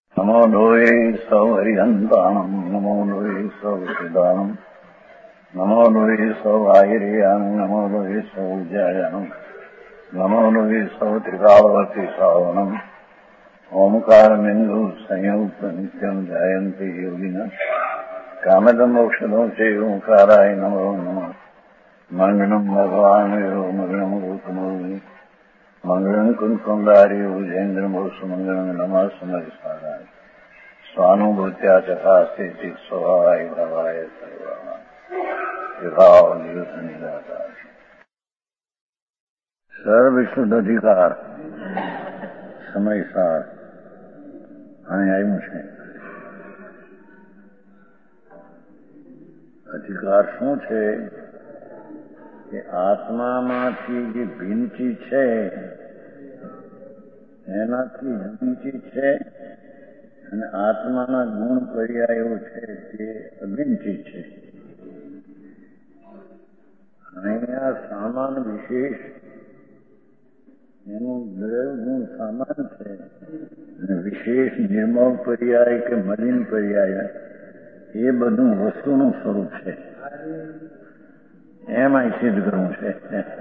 નમો લોહે સૌ હરિહંતાણમ નમો લોહે સૌ હરિદાનમ નમો લોહે સૌ આયર્યાણમ નમો લોહે સૌ જયાણમ નમો લોહે સૌ ત્રિકાળવતી સાવનમ ઓમકાર બિંદુ સંયુક્ત નિત્યમ જાયંતી યોગિના કામદમ મોક્ષદો છે ઓંકારાય નમો નમઃ મંગળમ ભગવાન મંગળમ ગૌતમોની મંગળમ કુંકુંદારી ઉજેન્દ્રમોષ મંગળમ નમઃ સમરિસારાય સ્વાનુભૂત્યા ચકાસ્તે ચિત સ્વભાવાય ભવાય સર્વાય વિભાવ નિયુત નિરાકાર સર્વવિશુદ્ધ અધિકાર સમયસાર અહીં આવ્યું છે. અધિકાર શું છે કે આત્મામાંથી જે ભિન્ન ચીજ છે એનાથી જુદી ચીજ છે અને આત્માના ગુણ પર્યાયો છે તે અભિન્ન ચીજ છે. અહીંયા સામાન વિશેષ એનું દરેક ગુણ સામાન છે અને વિશેષ નિર્મળ પર્યાય કે મલિન પર્યાય એ બધું વસ્તુનું સ્વરૂપ છે. એમાં સિદ્ધ કરવું છે.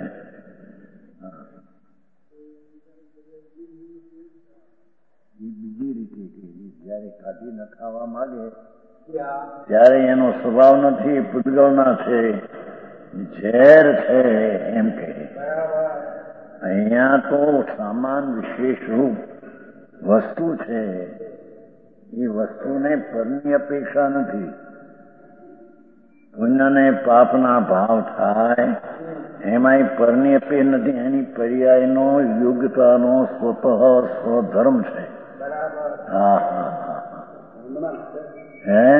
બીજી રીતે જયારે કાઢી ન ખાવા માંગે ત્યારે એનો સ્વભાવ નથી, પૂતગલના છે, ઝેર છે એમ કહે. અહીંયા તો સામાન વિશેષ રૂપ વસ્તુ છે. એ વસ્તુને પરની અપેક્ષા નથી. પુણ્ય ને પાપના ભાવ થાય એમાંય પરની અપેક્ષા નથી. એની પર્યાયનો યોગ્યતાનો સ્વતઃ સ્વધર્મ છે. હા હા હા હે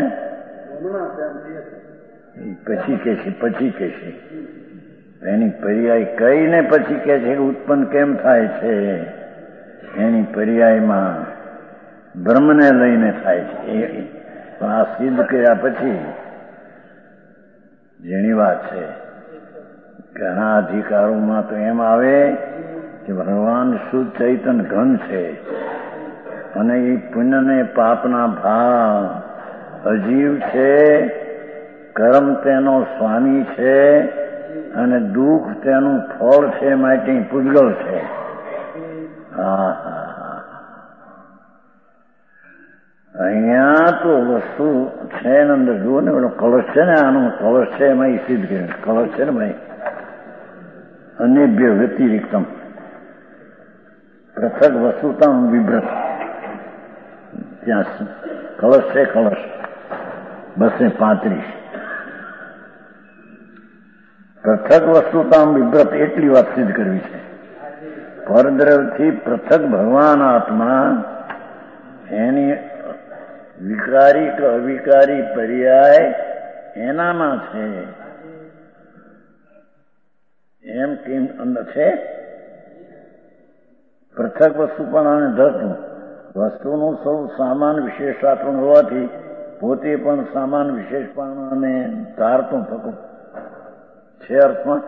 પછી કે છે એની પર્યાય કઈને પછી કે છે ઉત્પન્ન કેમ થાય છે. એની પર્યાયમાં બ્રહ્મને લઈને થાય છે. પણ આ સિદ્ધ કર્યા પછી જેની વાત છે ઘણા અધિકારોમાં તો એમ આવે કે ભગવાન શુદ્ધ ચૈતન્ય ઘન છે અને એ પુણ્ય ને પાપના ભાવ અજીવ છે, કર્મ તેનો સ્વામી છે અને દુઃખ તેનું ફળ છે, માટે પૂતગલ છે. હા હા હા અહીંયા તો વસ્તુ છે ને અંદર જુઓ ને પેલો કળશ છે ને, આનો કળશ છે એમાં એ સિદ્ધ કર્યું. કળશ છે ને ભાઈ અનેભ્ય વ્યતિરિક્તમ પૃથક વસ્તુતા વિભ્રત. ત્યાં કળશ છે, કળશ 235 પૃથક વસ્તુતા વિભ્રત એટલી વાત સિદ્ધ કરવી છે. પરદ્રવથી પૃથક ભગવાન આત્મા એની વિકારી કે અવિકારી પર્યાય એનામાં છે એમ કેમ અંદર છે. પૃથક વસ્તુ પણ આને ધરતું વસ્તુનું સૌ સામાન વિશેષાત્મક હોવાથી પોતે પણ સામાન વિશેષપણાને ધારતું થતું છે. અર્થમાં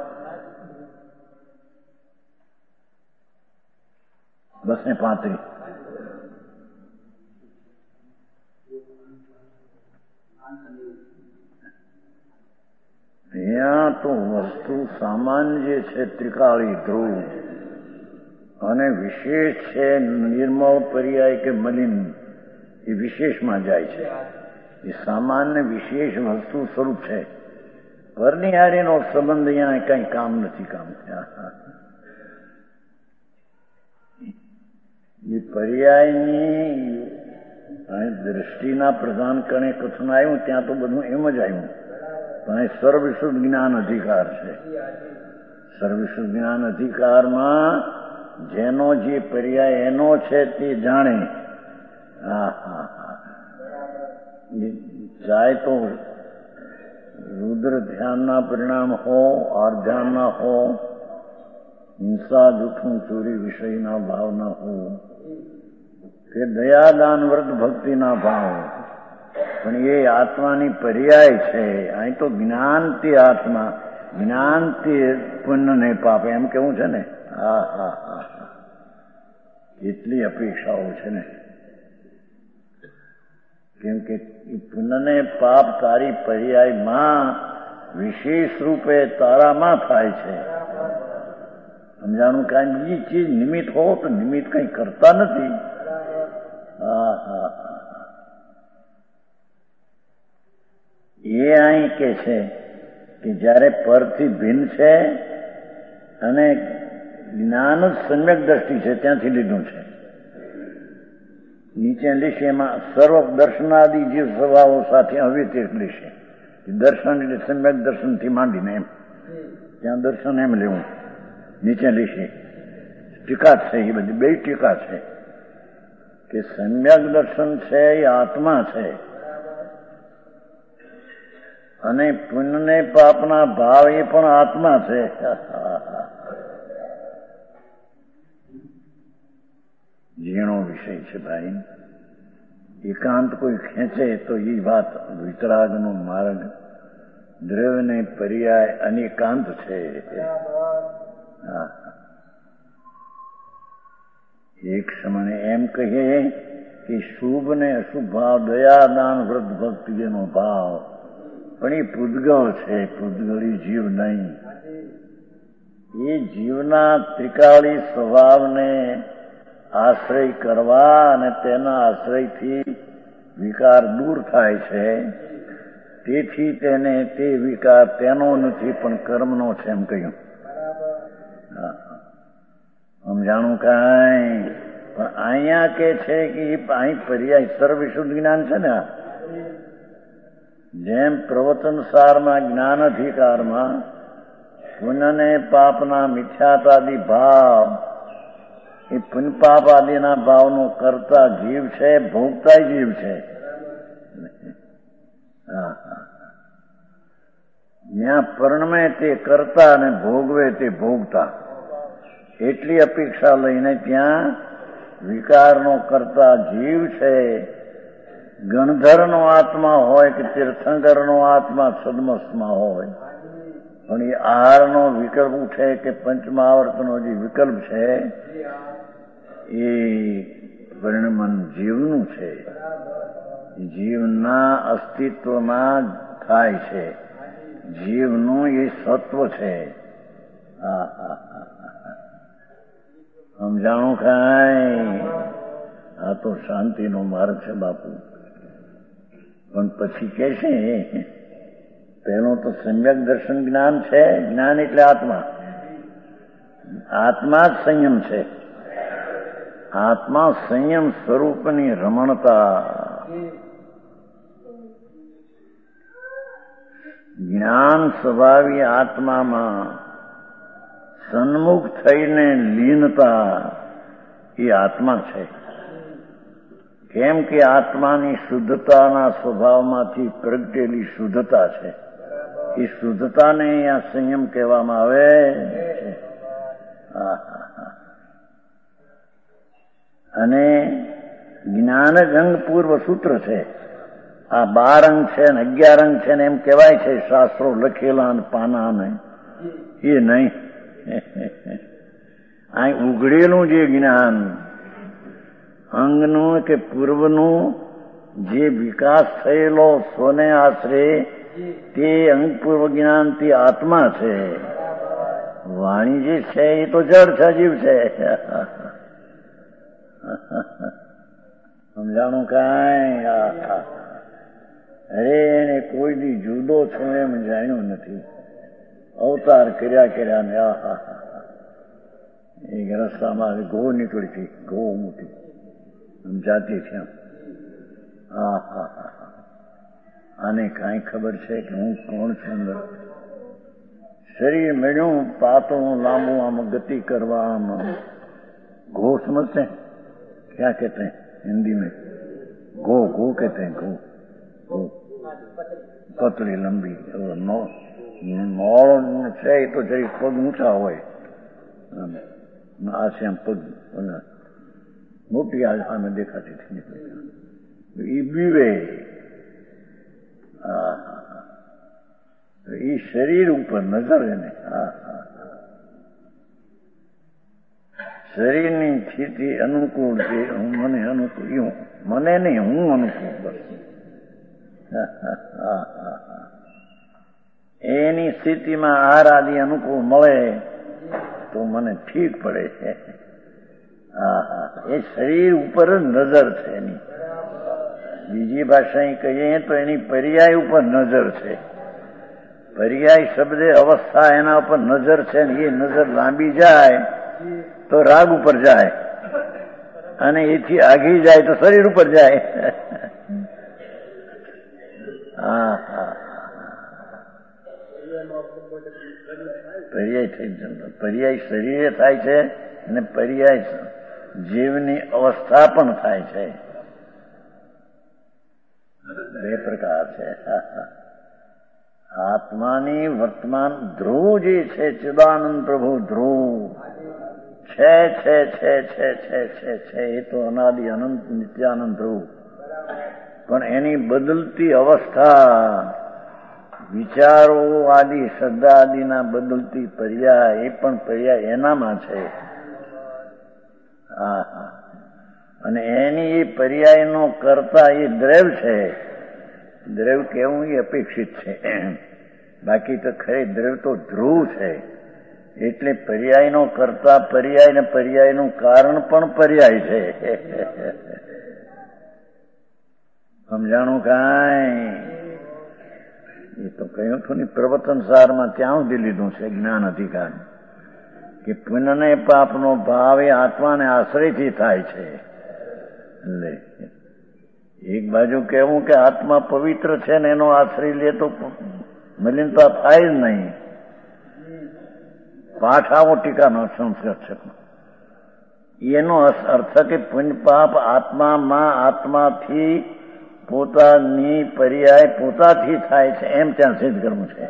235 અહીંયા તો વસ્તુ સામાન્ય જે છે ત્રિકાળી ધ્રુવ અને વિશેષ છે નિર્મળ પર્યાય કે મલિન એ વિશેષમાં જાય છે. એ સામાન્ય વિશેષ વસ્તુ સ્વરૂપ છે. પરની હારીનો સંબંધ અહીંયા કઈ કામ નથી. કામ એ પર્યાયની દ્રષ્ટિના પ્રધાન કણે કથન આવ્યું ત્યાં તો બધું એમ જ આવ્યું. પણ એ સર્વવિશુદ્ધ જ્ઞાન અધિકાર છે. સર્વવિશુદ્ધ જ્ઞાન અધિકારમાં જેનો જે પર્યાય એનો છે તે જાણે. હા હા હા જાય તો રુદ્ર ધ્યાનના પરિણામ હો, આર ધ્યાનના હો, હિંસા જૂઠું ચોરી વિષયના ભાવના હો કે દયાદાન વ્રત ભક્તિના ભાવ, પણ એ આત્માની પર્યાય છે. અહીં તો જ્ઞાનથી આત્મા, જ્ઞાનથી પુણ્ય ને પાપ એમ કેવું છે ને. હા હા હા એટલી અપેક્ષાઓ છે ને. કેમ કે પુનઃને પાપ તારી પર્યાયમાં વિશેષ રૂપે તારામાં થાય છે. સમજાણું? કાંઈ બીજી ચીજ નિમિત્ત હો તો નિમિત્ત કંઈ કરતા નથી. હા હા એ અહીં કે છે કે જયારે પરથી ભિન્ન છે અને જ્ઞાન જ સમ્યક દ્રષ્ટિ છે ત્યાંથી લીધું છે. નીચે લીશે એમાં સર્વ દર્શનાદિ જીવ સ્વભાવો સાથે અવ્યતિરિક્ત લીશે. દર્શન એટલે સમ્યક દર્શનથી માંડીને એમ ત્યાં દર્શન એમ લેવું. નીચે લીશે ટીકા છે, એ બધી બે ટીકા છે કે સમ્યક દર્શન છે એ આત્મા છે અને પુણ્ય પાપના ભાવ એ પણ આત્મા છે. ઝીણો વિષય છે ભાઈ. એકાંત કોઈ ખેંચે તો એ વાત વિતરાગનો માર્ગ દ્રવ્યને પર્યાય અનેકાંત છે. એક સમયે એમ કહીએ કે શુભ ને અશુભ ભાવ, દયા દાન વ્રત ભક્તિ એનો ભાવ, પણ એ પૂદગળ છે, પૂદગળી જીવ નહીં. એ જીવના ત્રિકાળી સ્વભાવને આશ્રય કરવા અને તેના આશ્રયથી વિકાર દૂર થાય છે. તેથી તેને તે વિકાર તેનો નથી પણ કર્મનો છે એમ કહ્યું. સમજાણું કાંઈ? પણ અહીંયા કે છે કે અહીં પર્યાય સર્વવિશુદ્ધ જ્ઞાન છે ને. જેમ પ્રવચન સારમાં જ્ઞાન અધિકારમાં પુણ્યને પાપના મિથ્યાતાદિ ભાવ, એ પુણ્ય પાપ આદિના ભાવનો કરતા જીવ છે, ભોગતા જીવ છે. જ્યાં પરણમે તે કરતા અને ભોગવે તે ભોગતા, એટલી અપેક્ષા લઈને ત્યાં વિકારનો કરતા જીવ છે. ગણધરનો આત્મા હોય કે તીર્થંકરનો આત્મા સદમસ્તમાં હોય, પણ એ આહારનો વિકલ્પ ઉઠે કે પંચમાવર્તનો જે વિકલ્પ છે એ પરિણમન જીવનું છે. જીવના અસ્તિત્વમાં થાય છે. જીવનું એ સત્વ છે. સમજાણું કાંઈ? આ તો શાંતિનો માર્ગ છે બાપુ. પણ પછી કે છે પહેલું તો સમ્યક દર્શન જ્ઞાન છે. જ્ઞાન એટલે આત્મા. આત્મા જ સંયમ છે. આત્મા સંયમ સ્વરૂપની રમણતા. જ્ઞાન સ્વભાવી આત્મામાં સન્મુખ થઈને લીનતા એ આત્મા છે. કેમ કે આત્માની શુદ્ધતાના સ્વભાવમાંથી પ્રગટેલી શુદ્ધતા છે. એ શુદ્ધતાને અહીંયા સંયમ કહેવામાં આવે છે. અને જ્ઞાન જ અંગ પૂર્વ સૂત્ર છે. આ 12 અંગ છે ને 11 અંગ છે ને એમ કહેવાય છે શાસ્ત્રો લખેલા અને પાના ને, એ નહીં. અહીં ઉઘડેલું જે જ્ઞાન અંગનું કે પૂર્વનું જે વિકાસ થયેલો સ્વને આશરે તે અંગ પૂર્વ જ્ઞાન તે આત્મા છે. વાણી જે છે એ તો જડ સજીવ છે. સમજાણું કાંઈ? અરે એને કોઈ દી જુદો છો એમ જાણ્યું નથી. અવતાર કર્યા ને એક રસ્તામાં ગો નીકળી હતી, ગો મોટી જાતી છે. આને કાંઈ ખબર છે કે હું કોણ છું? શરીર મળ્યું પાતળું લાંબુ આમ ગતિ કરવા, આમ गो समझते हैं? क्या कहते हैं हिंदी में? गो गो कहते हैं. गो गो पतली लंबी नौड़ છે એ તો જરી પગ ઊંચા હોય. આ છે આમ પગ મોટી સામે દેખાતી હતી. એ બીવે. એ શરીર ઉપર નજર એને. શરીરની સ્થિતિ અનુકૂળ છે. મને અનુકૂળ, મને નહીં, હું અનુકૂળ. બસ એની સ્થિતિમાં આહાર આદિ અનુકૂળ મળે તો મને ઠીક પડે છે. એ શરીર ઉપર જ નજર છે એની. બીજી ભાષા કહીએ તો એની પર્યાય ઉપર નજર છે. પર્યાય શબ્દે અવસ્થા એના ઉપર નજર છે ને એ નજર લાંબી જાય તો રાગ ઉપર જાય અને એથી આગી જાય તો શરીર ઉપર જાય. પર્યાય થઈ જતો. પર્યાય શરીરે થાય છે અને પર્યાય જીવની અવસ્થા પણ થાય છે. બે પ્રકાર છે. આત્માની વર્તમાન ધ્રુવ જે છે ચિદાનંદ પ્રભુ ધ્રુવ છે એ તો અનાદિ અનંત નિત્યાનંદ ધ્રુવ. પણ એની બદલતી અવસ્થા વિચારો આદિ શ્રદ્ધા આદિના બદલતી પર્યાય એ પણ પર્યાય એનામાં છે. અને એની એ પર્યાયનો કરતા એ દ્રવ છે. દ્રવ કેવું એ અપેક્ષિત છે. બાકી તો ખરે દ્રવ તો ધ્રુવ છે. એટલે પર્યાયનો કરતા પર્યાય ને પર્યાયનું કારણ પણ પર્યાય છે. સમજાણું કાંઈ? એ તો કહ્યું હતું ને પ્રવચન સારમાં ત્યાં સુધી લીધું છે જ્ઞાન અધિકાર કે પુણ્યને પાપનો ભાવ એ આત્માને આશ્રયથી થાય છે. એટલે એક બાજુ કહેવું કે આત્મા પવિત્ર છે ને એનો આશ્રય લે તો મલિનતા થાય જ નહીં. પાઠ આવો ટીકાનો સંસ્કાર છે. એનો અર્થ કે પુણ્ય પાપ આત્મામાં આત્માથી પોતાની પર્યાય પોતાથી થાય છે એમ ત્યાં સિદ્ધ કરવું છે.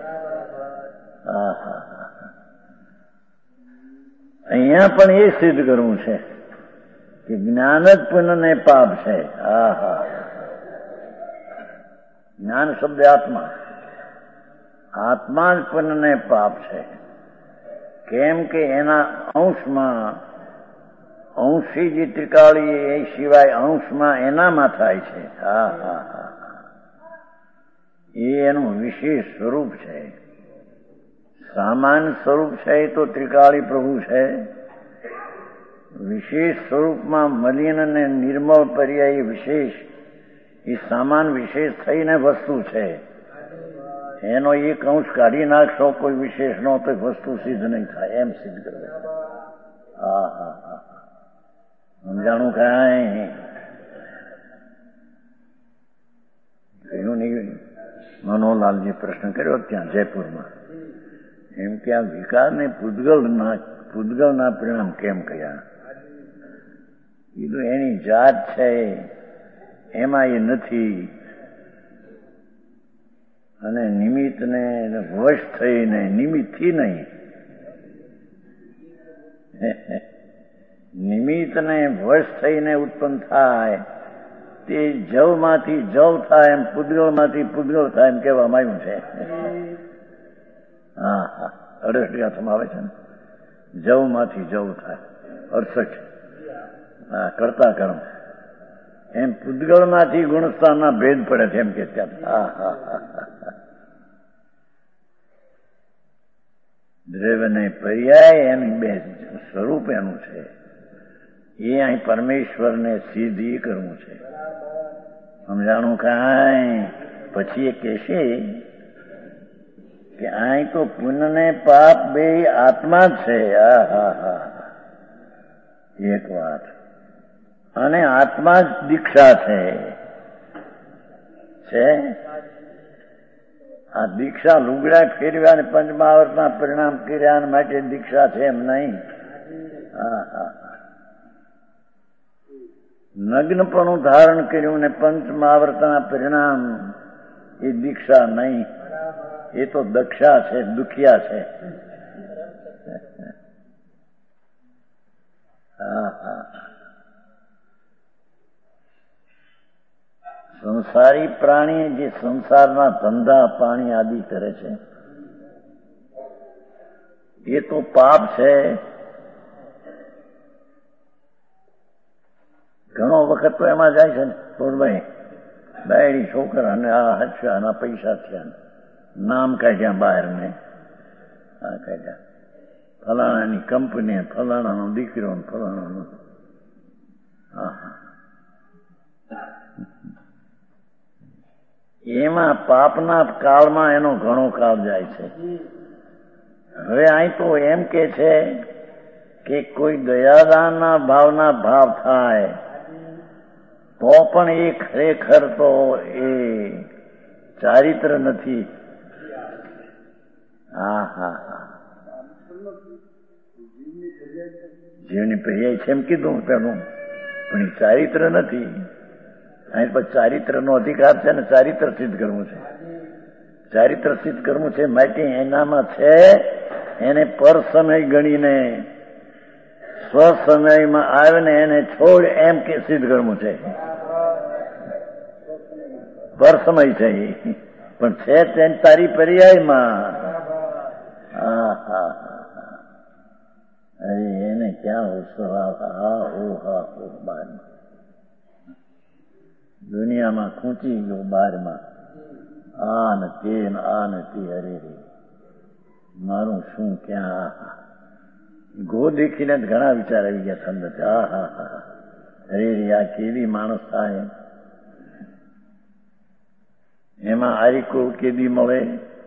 અહીંયા પણ એ સિદ્ધ કરવું છે કે જ્ઞાન જ પુણ્યને પાપ છે. જ્ઞાન શબ્દ આત્મા. આત્મા જ પુણ્યને પાપ છે. કેમ કે એના અંશમાં અંશી જે ત્રિકાળી એ સિવાય અંશમાં એનામાં થાય છે. એ એનું વિશેષ સ્વરૂપ છે. સામાન્ય સ્વરૂપ છે એ તો ત્રિકાળી પ્રભુ છે. વિશેષ સ્વરૂપમાં મલિન અને નિર્મળ પર્યાય વિશેષ એ સામાન વિશેષ થઈને વસ્તુ છે. એનો એક અંશ કાઢી નાખશો કોઈ વિશેષ નો તો વસ્તુ સિદ્ધ નહીં થાય એમ સિદ્ધ કરવે. સમજાણું કાંઈ? કહ્યું નહીં. મનોલાલજી પ્રશ્ન કર્યો ત્યાં જયપુરમાં એમ કે આ વિકારને પૂતગલના પરિણામ કેમ કહ્યા? કીધું એની જાત છે એમાં એ નથી અને નિમિત્તને વશ થઈને નિમિત્તથી નહીં. નિમિત્તને વશ થઈને ઉત્પન્ન થાય તે જવમાંથી જવ થાય એમ પૂતગલમાંથી પૂતગલ થાય એમ કહેવામાં આવ્યું છે. 68 ગાથામાં આવે છે ને જવમાંથી જવ થાય 68 કરતા કર્મ એમ પૂતગલમાંથી ગુણસ્થાનના ભેદ પડે છે એમ કે દ્રવ્યને પર્યાય એની બે સ્વરૂપ એનું છે. એ અહીં પરમેશ્વરને સિદ્ધ કરવું છે. સમજાણું કાંઈ? પછી એ કહેશે કે અહીં તો પુણ્ય પાપ બે આત્મા જ છે. એક વાત. અને આત્મા જ દીક્ષા છે. આ દીક્ષા લુગડા ફેરવ્યા અને પંચમહાવર્તના પરિણામ કર્યા માટે દીક્ષા છે એમ નહીં. નગ્નપણું ધારણ કર્યું ને પંચમહાવર્તના પરિણામ એ દીક્ષા નહીં. એ તો દક્ષા છે, દુખિયા છે. સંસારી પ્રાણી જે સંસારના ધંધા પાણી આદિ કરે છે એ તો પાપ છે. ઘણો વખત તો એમાં જાય છે ને ભાઈ બાયડી છોકરાને આ હચ્યા, આના પૈસા થયા, નામ કાઢ્યા બહાર ને આ કાઢ્યા, ફલાણાની કંપની, ફલાણાનો દીકરો, ફલાણાનો. એમાં પાપના કાળમાં એનો ઘણો કાળ જાય છે. હવે અહીં તો એમ કે છે કે કોઈ દયાદાનના ભાવના ભાવ થાય તો પણ એ ખરેખર તો એ ચારિત્ર નથી. જીવની પર્યાય છે એમ કીધું પેલું, પણ એ ચારિત્ર નથી. અહીં પછી ચારિત્રનો અધિકાર છે ને ચારિત્ર સિદ્ધ કરવું છે. ચારિત્ર સિદ્ધ કરવું છે માટે એનામાં છે એને પર સમય ગણીને સ્વસમયમાં આવે ને એને છોડ એમ કે સિદ્ધ કરવું છે. પર સમય છે પણ છે તેમ તારી પર્યાયમાં. અરે એને ક્યાં ઉત્સવ બાર દુનિયામાં ખૂંચી ગયો બારમાં. આ નથી અરે રે મારું શું ક્યાં. ગો દેખીને જ ઘણા વિચાર આવી ગયા અંદર. અરે રે આ કેવી માણસ થાય. એમાં આર્ય કુળ કેદી મળે,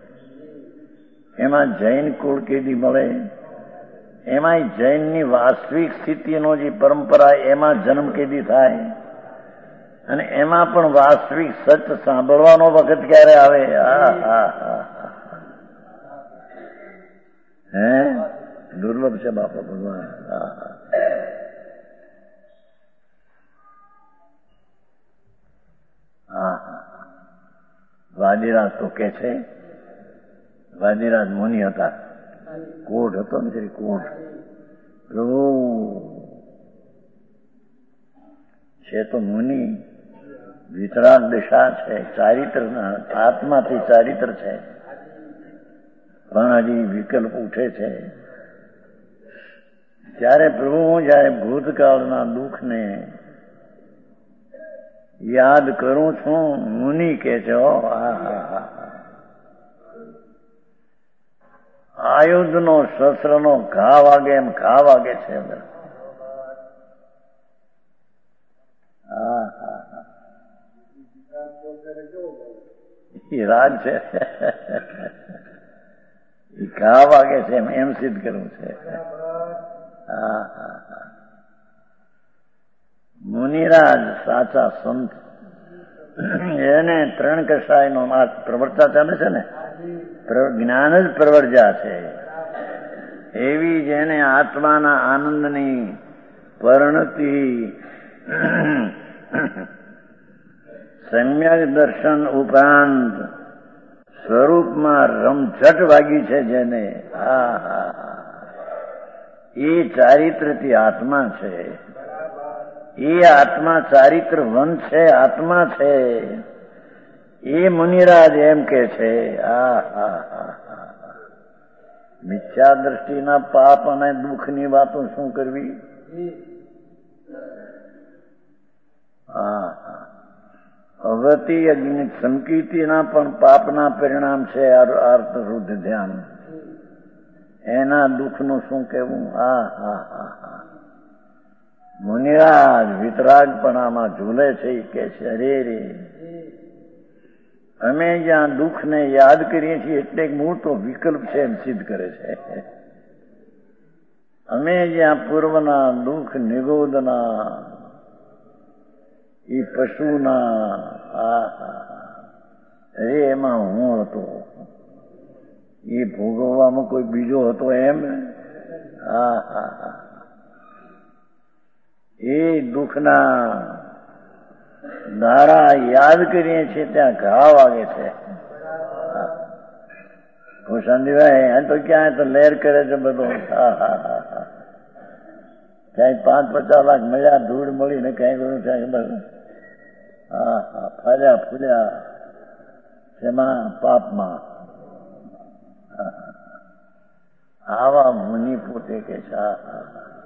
એમાં જૈન કુળ કેદી મળે, એમાં જૈનની વાસ્તવિક સ્થિતિનો જે પરંપરા એમાં જન્મ કેદી થાય, અને એમાં પણ વાસ્તવિક સચ સાંભળવાનો વખત ક્યારે આવે. હે દુર્લભ છે બાપા ભગવાન. વાદીરાજ તો કે છે, વાદીરાજ મુનિ હતા, કોઢ હતો ને જરી કોઢ છે તો મુનિ વિતરાગ દિશા છે, ચારિત્ર આત્માથી ચારિત્ર છે, પણ હજી વિકલ્પ ઉઠે છે. ત્યારે પ્રભુ હું જયારે ભૂતકાળના દુઃખને યાદ કરું છું, મુનિ કે છે આયુધનો શસ્ત્રનો ઘા વાગે એમ ઘા વાગે છે. એ રાજ છે, એ ઘા વાગે છે એમ સિદ્ધ કરવું છે. મુનિરાજ સાચા સંત એને ત્રણ કસાયનો પ્રવર્તા ચાલે છે ને, જ્ઞાન જ પ્રવર્જા છે. એવી જેને આત્માના આનંદની પરિણતિ સમ્યક દર્શન ઉપરાંત સ્વરૂપમાં રમઝટ વાગી છે જેને, એ ચારિત્રથી આત્મા છે. એ આત્મા ચારિત્રવન છે, આત્મા છે. એ મુનિરાજ એમ કે છે. મિથ્યા દ્રષ્ટિના પાપ અને દુઃખની વાતો શું કરવી. અવતિ અગ્નિ સંકીર્તિના પણ પાપના પરિણામ છે. આર્ત રુદ્ધ ધ્યાન એના દુઃખનું શું કહેવું. મુનિરાજ વિતરાગપણામાં ઝૂલે છે. એ કે છે અરે રે અમે જ્યાં દુઃખને યાદ કરીએ છીએ એટલે મૂળ તો વિકલ્પ છે એમ સિદ્ધ કરે છે. અમે જ્યાં પૂર્વના દુઃખ નિગોદના એ પશુના અરે એમાં હું હતો, એ ભોગવવામાં કોઈ બીજો હતો એમ. એ દુઃખના ધારા યાદ કરીએ છીએ ત્યાં ઘા વાગે છે. શાંતિભાઈ આ તો ક્યાં તો લહેર કરે છે બધો. ક્યાંય 5-50 લાખ મળ્યા, ધૂળ મળીને ક્યાંય બધું થાય બધું. ફર્યા ફૂલ્યા એમાં પાપમાં. આવા મુનિ પોતે કે છે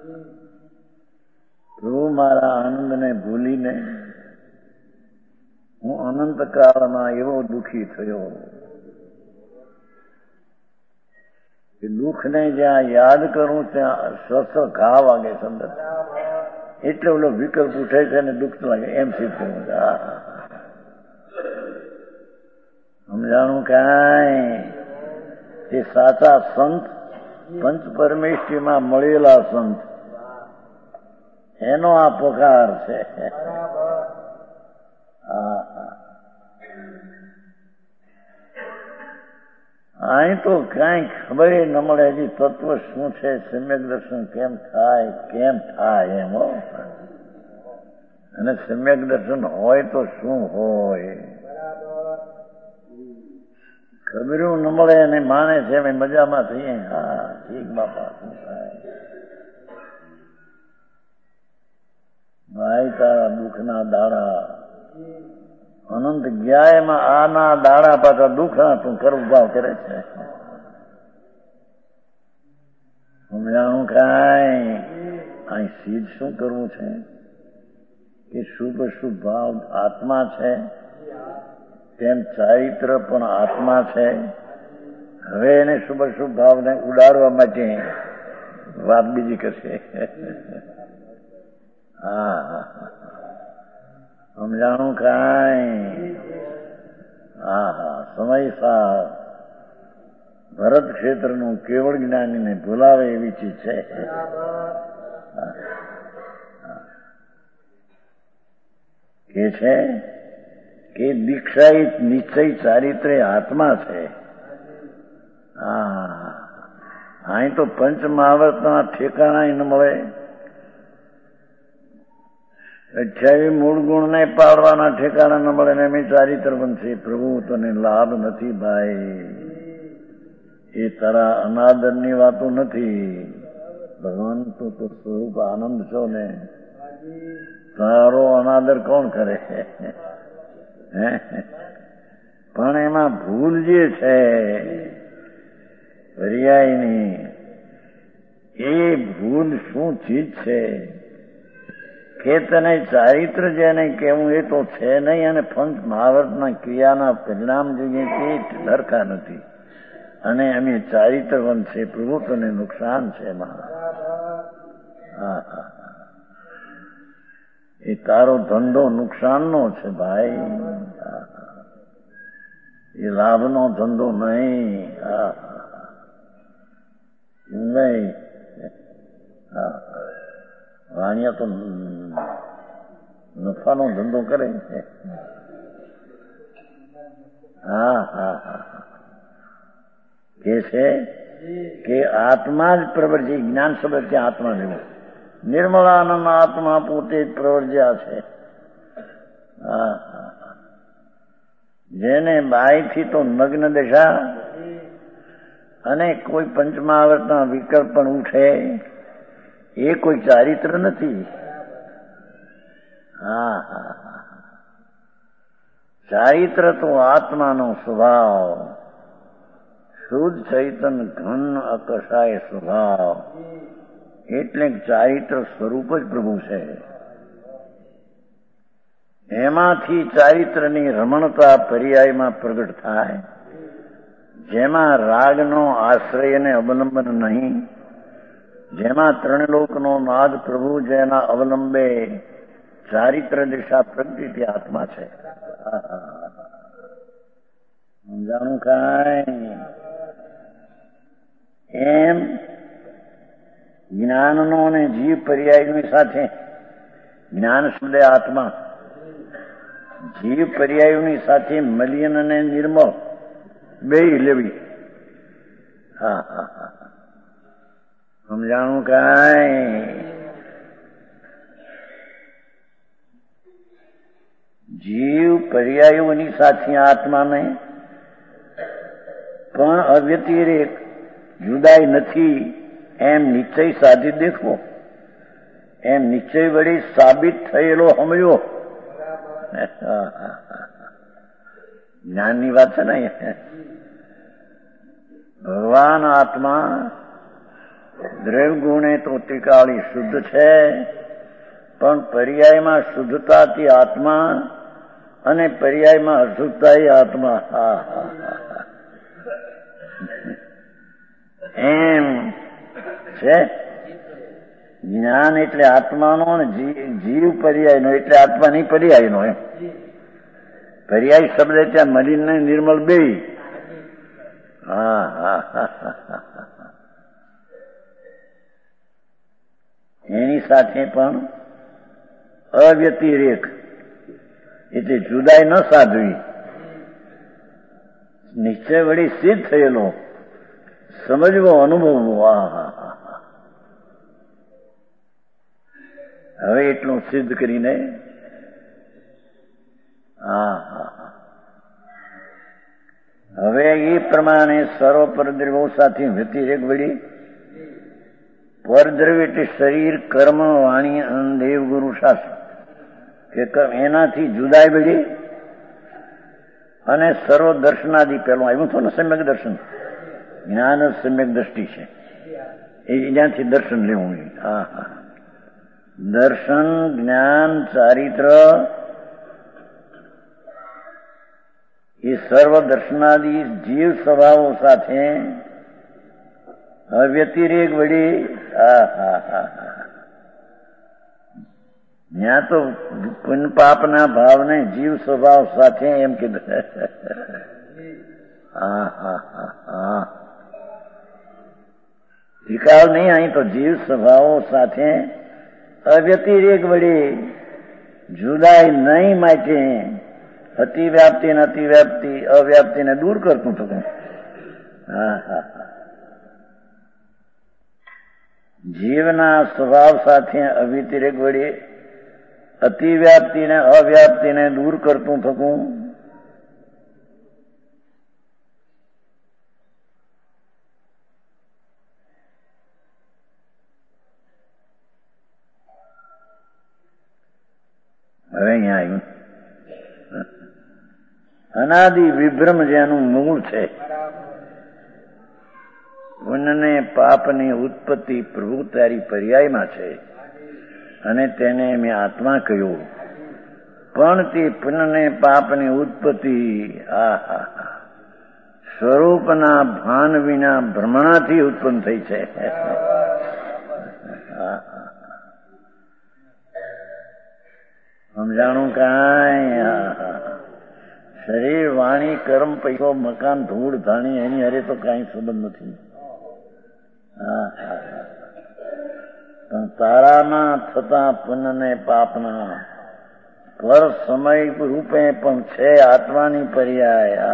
પ્રભુ મારા આનંદને ભૂલીને હું અનંતકાળમાં એવો દુઃખી થયો કે દુઃખને જ્યાં યાદ કરું ત્યાં સહસ્ર ઘા વાગે અંદર, એટલે ઓલો વિકલ્પ ઉઠે છે ને દુઃખ લાગે એમ સિદ્ધ કરું. સમજાણું કાંઈ? તે સાચા સંત પંચ પરમેશ્વરીમાં મળેલા સંત, એનો આ પોકાર છે. અહીં તો કઈ ખબર ન મળે હજી તત્વ શું છે, સમ્યક દર્શન કેમ થાય એમ. અને સમ્યક દર્શન હોય તો શું હોય ખબર ન મળે અને માને છે અમે મજામાં થઈએ. હા ઠીક બાપા, શું થાય ભાઈ? તારા દુઃખના દાડા અનંત ગયા, એમાં આના દાડા પાછા દુઃખના તું કરવ ભાવ કરે છે. સમજાણું કાંઈ? અહીં સિદ્ધ શું કરવું છે કે શુભ શુભ ભાવ આત્મા છે, તેમ ચારિત્ર પણ આત્મા છે. હવે એને શુભ શુભ ભાવને ઉડાડવા માટે વાત બીજી કરશે. હા સમજાણું કાંઈ? હા સમયસર ભરત ક્ષેત્રનું કેવળ જ્ઞાનીને ભૂલાવે એવી ચીજ છે. કે છે કે દીક્ષાયિત નિશ્ચય ચારિત્ર્ય આત્મા છે. અહીં તો પંચ મહાવર્તના ઠેકાણા ન મળે. 28 મૂળ ગુણ ને પાડવાના ઠેકાણા ન મળે ને એમ ચારિત્ર બનશે. પ્રભુ તને લાભ નથી ભાઈ, એ તારા અનાદરની વાતો નથી. ભગવાન તો સ્વરૂપ આનંદ છો ને, તારો અનાદર કોણ કરે? પણ એમાં ભૂલ જે છે પર્યાયની, એ ભૂલ શું ચીજ છે કે તને ચારિત્ર જેને કહેવું એ તો છે નહીં, અને પંચ મહાવર્તના ક્રિયાના પરિણામ જોઈએ કે સરખા નથી, અને અમે ચારિત્ર બનશે. પ્રભુ તને નુકસાન છે એમાં. એ તારો ધંધો નુકસાનનો છે ભાઈ, એ લાભનો ધંધો નહીં. વાણિયા તો નફાનો ધંધો કરે છે. કે છે કે આત્મા જ પ્રવર્જે. જ્ઞાન શબ્દ ત્યાં આત્મા જેવું. નિર્મળાનંદ આત્મા પોતે જ પ્રવર્જ્યા છે. જેને બાયથી તો નગ્ન દશા અને કોઈ પંચમહાવર્તના વિકલ્પ પણ ઉઠે, એ કોઈ ચારિત્ર નથી. ચારિત્ર તો આત્માનો સ્વભાવ, શુદ્ધ ચૈતન ઘન અકષાય સ્વભાવ, એટલે ચારિત્ર સ્વરૂપ જ પ્રભુ છે. એમાંથી ચારિત્રની રમણતા પર્યાયમાં પ્રગટ થાય, જેમાં રાગનો આશ્રય અને અવલંબન નહીં, જેમાં ત્રણલોકનો નાદ પ્રભુ જેના અવલંબે ચારિત્ર દિશા પ્રગતિ આત્મા છે. સમજાણું કાંઈ? એમ જ્ઞાનનો અને જીવ પર્યાયની સાથે, જ્ઞાન શબ્દ આત્મા, જીવ પર્યાયોની સાથે મલિન અને નિર્મળ બે લેવી. સમજાણું કાંઈ? જીવ પર્યાયોની સાથે આત્માને પણ અવ્યતિરેક જુદાઈ નથી એમ નિશ્ચય સાધી દેખવો, એમ નિશ્ચય વળી સાબિત થયેલો હમયો. જ્ઞાનની વાત છે ને. ભગવાન આત્મા દ્રવ્ય ગુણે તો ત્રિકાળી શુદ્ધ છે, પણ પર્યાયમાં શુદ્ધતાથી આત્મા અને પર્યાયમાં અશુદ્ધતા એ આત્મા. એમ છે. જ્ઞાન એટલે આત્માનો અને જીવ પર્યાયનો એટલે આત્માની પર્યાયનો. એમ પર્યાય શબ્દ ત્યાં મલિન ને નિર્મળ બે. એની સાથે પણ અવ્યતિરેક એટલે જુદાઈ ન સાધવી, નિશ્ચય વળી સિદ્ધ થયેલો સમજવો, અનુભવવો. હવે એટલું સિદ્ધ કરીને હવે એ પ્રમાણે સર્વ પરદ્રવ્યો સાથે વ્યતિરેક વળી પરદ્રવ્ય એટલે શરીર, કર્મ, વાણી અને દેવ ગુરુ શાસ્ત્ર કે એનાથી જુદાઈ વળી અને સર્વ દર્શનાદિ પેલું આવ્યું હતું ને સમ્યક દર્શન. જ્ઞાન સમ્યક દ્રષ્ટિ છે એ જ્યાંથી દર્શન લેવું. દર્શન, જ્ઞાન, ચારિત્ર એ સર્વ દર્શનાદિ જીવ સ્વભાવો સાથે અવ્યતિરેક વળી. ત્યાં તો પુણ્ય પાપના ભાવને જીવ સ્વભાવ સાથે એમ કીધું. વિકાલ નહીં, અહીં તો જીવ સ્વભાવો સાથે અવ્યતિરેક વળી જુદાઈ નહીં માટે અતિવ્યાપ્તિ ને અતિવ્યાપ્તિ અવ્યાપ્તિને દૂર કરતું થતું. જીવના સ્વભાવ સાથે અવ્યતિરેક વળી અતિવ્યાપ્તિને અવ્યાપ્તિને દૂર કરતું થતું. હવે અહીંયા આવ્યું અનાદિ વિભ્રમ જેનું મૂળ છે. પુણ્યને પાપની ઉત્પત્તિ પ્રભુ તારી પર્યાયમાં છે અને તેને મેં આત્મા કહ્યું. પણ તે પુણ્યને પાપની ઉત્પત્તિ સ્વરૂપના ભાન વિના ભ્રમણાથી ઉત્પન્ન થઈ છે. સમજાણું કાંઈ? શરીર, વાણી, કર્મ, પૈસો, મકાન, ધૂળ, ધાણી એની હારે તો કાંઈ સંબંધ નથી. પણ તારાના થતા પુણ્યને પાપના પર સમય રૂપે પણ છે આત્માની પર્યાય.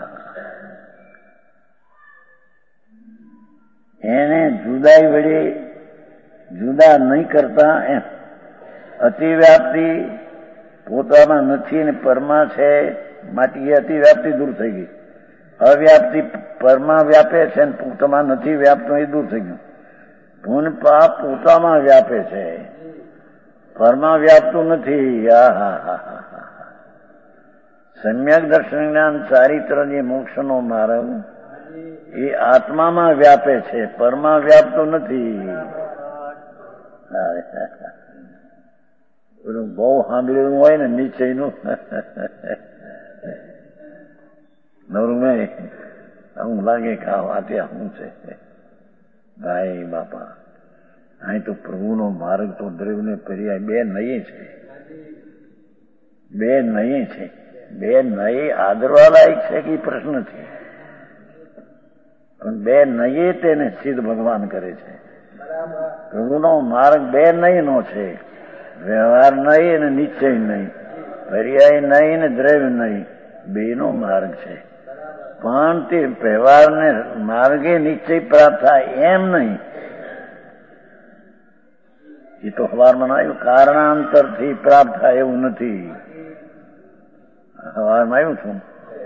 એને જુદાઈ વડે જુદા નહીં કરતા એમ અતિવ્યાપ્તિ પોતામાં નથી ને પરમાં છે માટે એ અતિવ્યાપ્તિ દૂર થઈ ગઈ. અવ્યાપ્તિ પરમાં વ્યાપે છે ને પોતામાં નથી વ્યાપતો એ દૂર થઈ ગયું. પુણ્ય પાપ પોતામાં વ્યાપે છે, પરમાં વ્યાપતું નથી. સમ્યક દર્શન જ્ઞાન ચારિત્ર જે મોક્ષનો માર્ગ એ આત્મામાં વ્યાપે છે, પરમાં વ્યાપતું નથી. બહુ સાંભળેલું હોય ને નિશ્ચયનું નવરું નહીં આવું લાગે કે આ વાત શું છે. ભાઈ બાપા, અહીં તો પ્રભુનો માર્ગ તો દ્રવ્યને પર્યાય બે નહીં છે. બે નહીં છે. બે નહીં આદરવા લાયક છે કે પ્રશ્ન છે, પણ બે નહીં તેને સિદ્ધ ભગવાન કરે છે. પ્રભુનો માર્ગ બે નહીં નો છે. વ્યવહાર નહીં અને નિશ્ચય નહીં, પર્યાય નહીં ને દ્રવ્ય નહીં, બેનો માર્ગ છે. પણ તે વ્યવહારને માર્ગે નિશ્ચય પ્રાપ્ત થાય એમ નહીં. એ તો હવારમાં આવ્યું કારણાંતરથી પ્રાપ્ત થાય એવું નથી. હવારમાં આવ્યું છું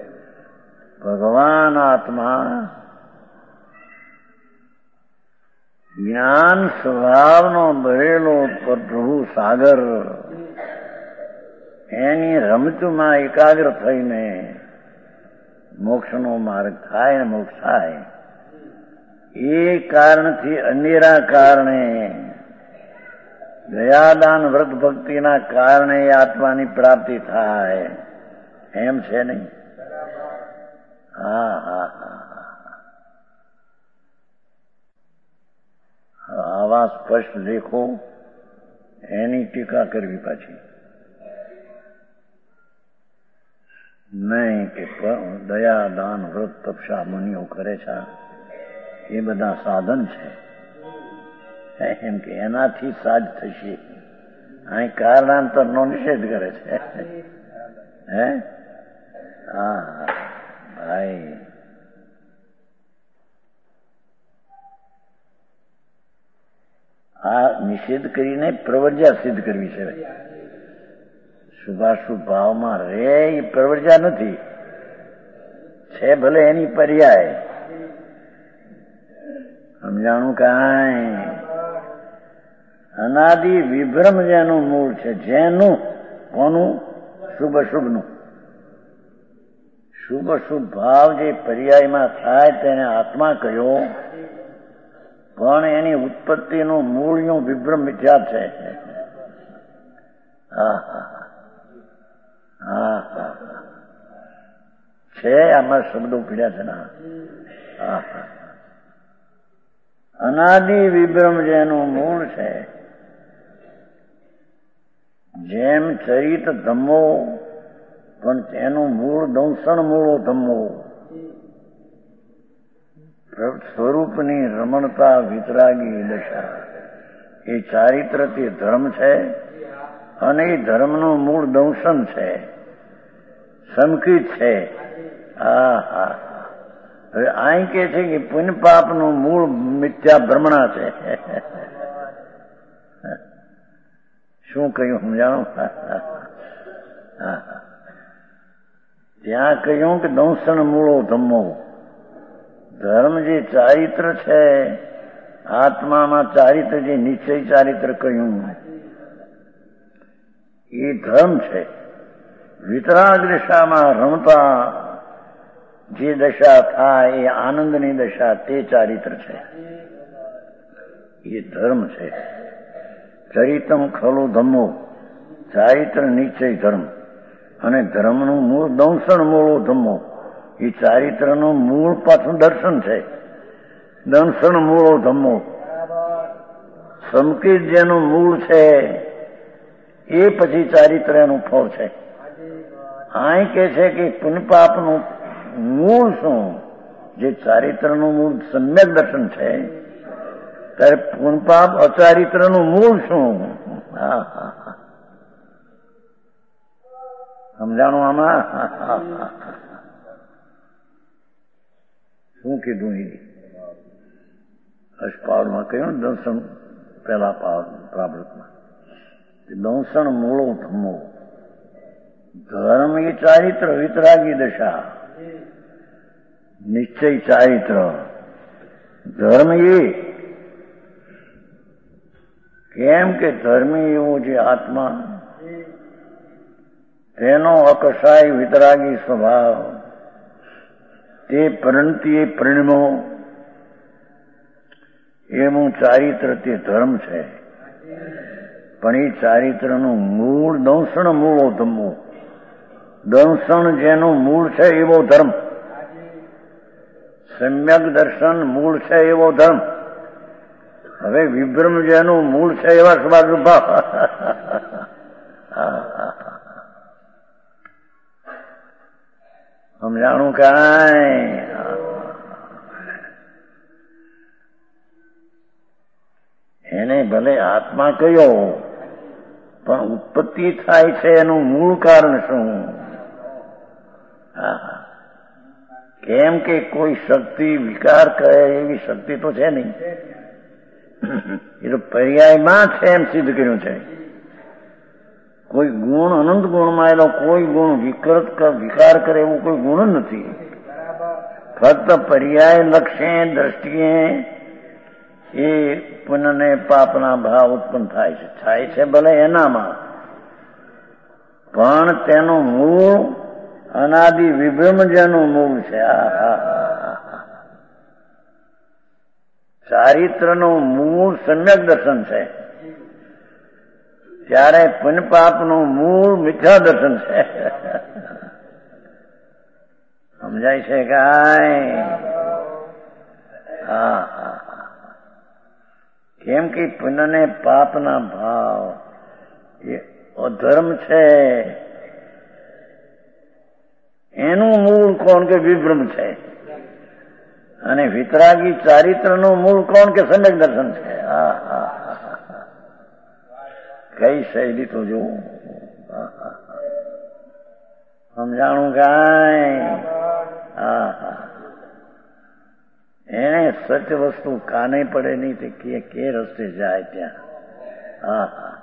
ભગવાન આત્મા જ્ઞાન સ્વભાવનો ભરેલો પ્રભુ સાગર એની રમતમાં એકાગ્ર થઈને મોક્ષનો માર્ગ થાય ને મોક્ષ થાય. એ કારણથી અનેરા કારણે દયાદાન વ્રત ભક્તિના કારણે આત્માની પ્રાપ્તિ થાય. એમ છે નહીં? હા હા હા. આવા સ્પષ્ટ લેખો એની ટીકા કરવી પાછી નહીં કે દયા દાન વ્રત તપસ્યા મુનિઓ કરે છે એ બધા સાધન છે એમ કે એનાથી સાજ થશે. અહીં કારણાંતરનો નિષેધ કરે છે. હે હા ભાઈ, આ નિષેધ કરીને પ્રવર્જા સિદ્ધ કરવી છે. શુભાશુભ ભાવમાં રે એ પ્રવર્જા નથી, છે ભલે એની પર્યાય. સમજાણું? કાંઈ અનાદિ વિભ્રમ જેનું મૂળ છે, જેનું કોનું? શુભ અશુભનું. શુભ અશુભ ભાવ જે પર્યાયમાં થાય તેને આત્મા કહ્યો, પણ એની ઉત્પત્તિનું મૂળનું વિભ્રમ મિથ્યા છે. છે આમાં શબ્દો પીડ્યા છે ને. અનાદિ વિભ્રમ જેનું મૂળ છે, જેમ ચરિત ધમ્મો, પણ તેનું મૂળ દંસણ મૂળો ધમ્મો. સ્વરૂપની રમણતા વિતરાગી દશા એ ચારિત્ર તે ધર્મ છે, અને એ ધર્મનું મૂળ દંશન છે, સંકિત છે. હવે અહીં કે છે કે પુણ્ય પાપનું મૂળ મિથ્યા ભ્રમણા છે. શું કહ્યું સમજાણું? ત્યાં કહ્યું કે દંસણ મૂળો ધમ્મો. ધર્મ જે ચારિત્ર છે, આત્મામાં ચારિત્ર જે નિશ્ચય ચારિત્ર કહ્યું એ ધર્મ છે. વિતરાગ દશામાં રમતા જે દશા થાય એ આનંદની દશા, તે ચારિત્ર છે, એ ધર્મ છે. ચરિતમ ખલું ધમ્મો, ચારિત્ર નિશ્ચય ધર્મ, અને ધર્મનું મૂળ દંસણ મૂળો ધમ્મો. એ ચારિત્રનું મૂળ પાછું દર્શન છે, દંસણ મૂળો ધમ્મો. સંકિત જેનું મૂળ છે એ પછી ચારિત્ર એનું ફળ છે. અહીં કે છે કે પુણ્યપાપનું મૂળ શું? જે ચારિત્રનું મૂળ સમ્યક દર્શન છે, ત્યારે પુણ્યપાપ અચારિત્રનું મૂળ શું? સમજાણું આમાં? શું કીધું? એ અષ્ટપાવરમાં કહ્યું દંસણ, પહેલા પ્રાવૃતમાં દંસણ મૂળો ધમ્મો. ધર્મ એ ચારિત્ર વિતરાગી દશા, નિશ્ચય ચારિત્ર. ધર્મ એ કેમ કે ધર્મી એવો જે આત્મા, તેનો અકસાય વિતરાગી સ્વભાવ, તે પરંતિ પરિણમો, એનું ચારિત્ર તે ધર્મ છે. પણ એ ચારિત્રનું મૂળ દંસણ મૂળો ધમ્મો. દંસણ જેનું મૂળ છે એવો ધર્મ, સમ્યક દર્શન મૂળ છે એવો ધર્મ. હવે વિભ્રમ જેનું મૂળ છે એવા સ્વભાવ. સમજાણું? કાંઈ એને ભલે આત્મા કયો, પણ ઉત્પત્તિ થાય છે એનું મૂળ કારણ શું? કેમ કે કોઈ શક્તિ વિકાર કરે એવી શક્તિ તો છે નહીં. એ તો પર્યાયમાં છે એમ સિદ્ધ કર્યું છે. કોઈ ગુણ અનંત ગુણમાં એનો કોઈ ગુણ વિકાર કરે એવું કોઈ ગુણ નથી. ફક્ત પર્યાય લક્ષે દ્રષ્ટિએ એ પુણ્ય ને પાપના ભાવ ઉત્પન્ન થાય છે ભલે એનામાં, પણ તેનું મૂળ અનાદિ વિભ્રમ જેનું મૂળ છે. ચારિત્રનું મૂળ સમ્યક દર્શન છે, ત્યારે પુણ્ય પાપનું મૂળ મિથ્યા દર્શન છે. સમજાય છે કાંઈ? હા હા હા. કેમ કે પુણ્ય ને પાપના ભાવ એ અધર્મ છે. એનું મૂળ કોણ કે વિભ્રમ છે, અને વિતરાગી ચારિત્રનું મૂળ કોણ કે સમ્યક દર્શન છે. હા હા હા. કઈ શૈલી તો જોવું. સમજાણું કાંઈ? હા હા. એને સત્ય વસ્તુ કાને પડે નહીં તે કે રસ્તે જાય ત્યાં. હા હા.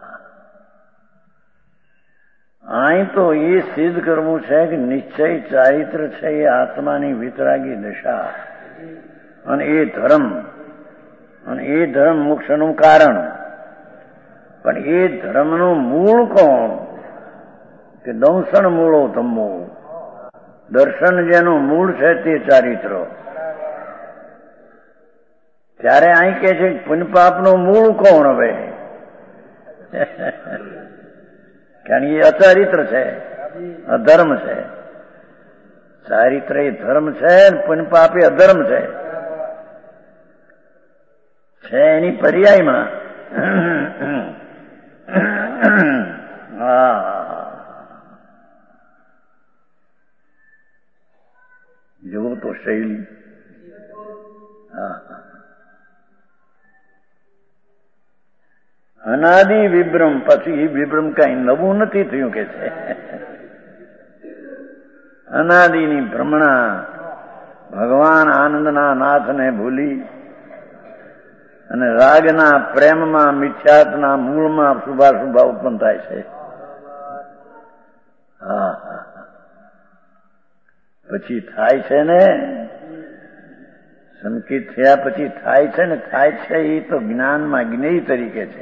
અહીં તો એ સિદ્ધ કરવું છે કે નિશ્ચય ચારિત્ર છે એ આત્માની વિતરાગી દશા, અને એ ધર્મ, અને એ ધર્મ મોક્ષનું કારણ. પણ એ ધર્મનું મૂળ કોણ કે દંસણ મૂળો ધમ્મો, દર્શન જેનું મૂળ છે તે ચારિત્ર. ત્યારે અહીં કે છે પુણ્ય પાપનું મૂળ કોણ? હવે કારણ એ અચારિત્ર છે, અધર્મ છે. ચારિત્ર એ ધર્મ છે, પુણ્ય પાપ એ અધર્મ છે એની પર્યાયમાં. હા. જુઓ તો શૈલી. હા. અનાદિ વિભ્રમ, પછી એ વિભ્રમ કઈ નવું નથી થયું કે છે. અનાદિની ભ્રમણા ભગવાન આનંદના નાથને ભૂલી અને રાગના પ્રેમમાં મિથ્યાત્વના મૂળમાં શુભાશુભા ઉત્પન્ન થાય છે. હા હા. પછી થાય છે ને, સંકિત થયા પછી થાય છે ને, થાય છે એ તો જ્ઞાનમાં જ્ઞેય તરીકે છે.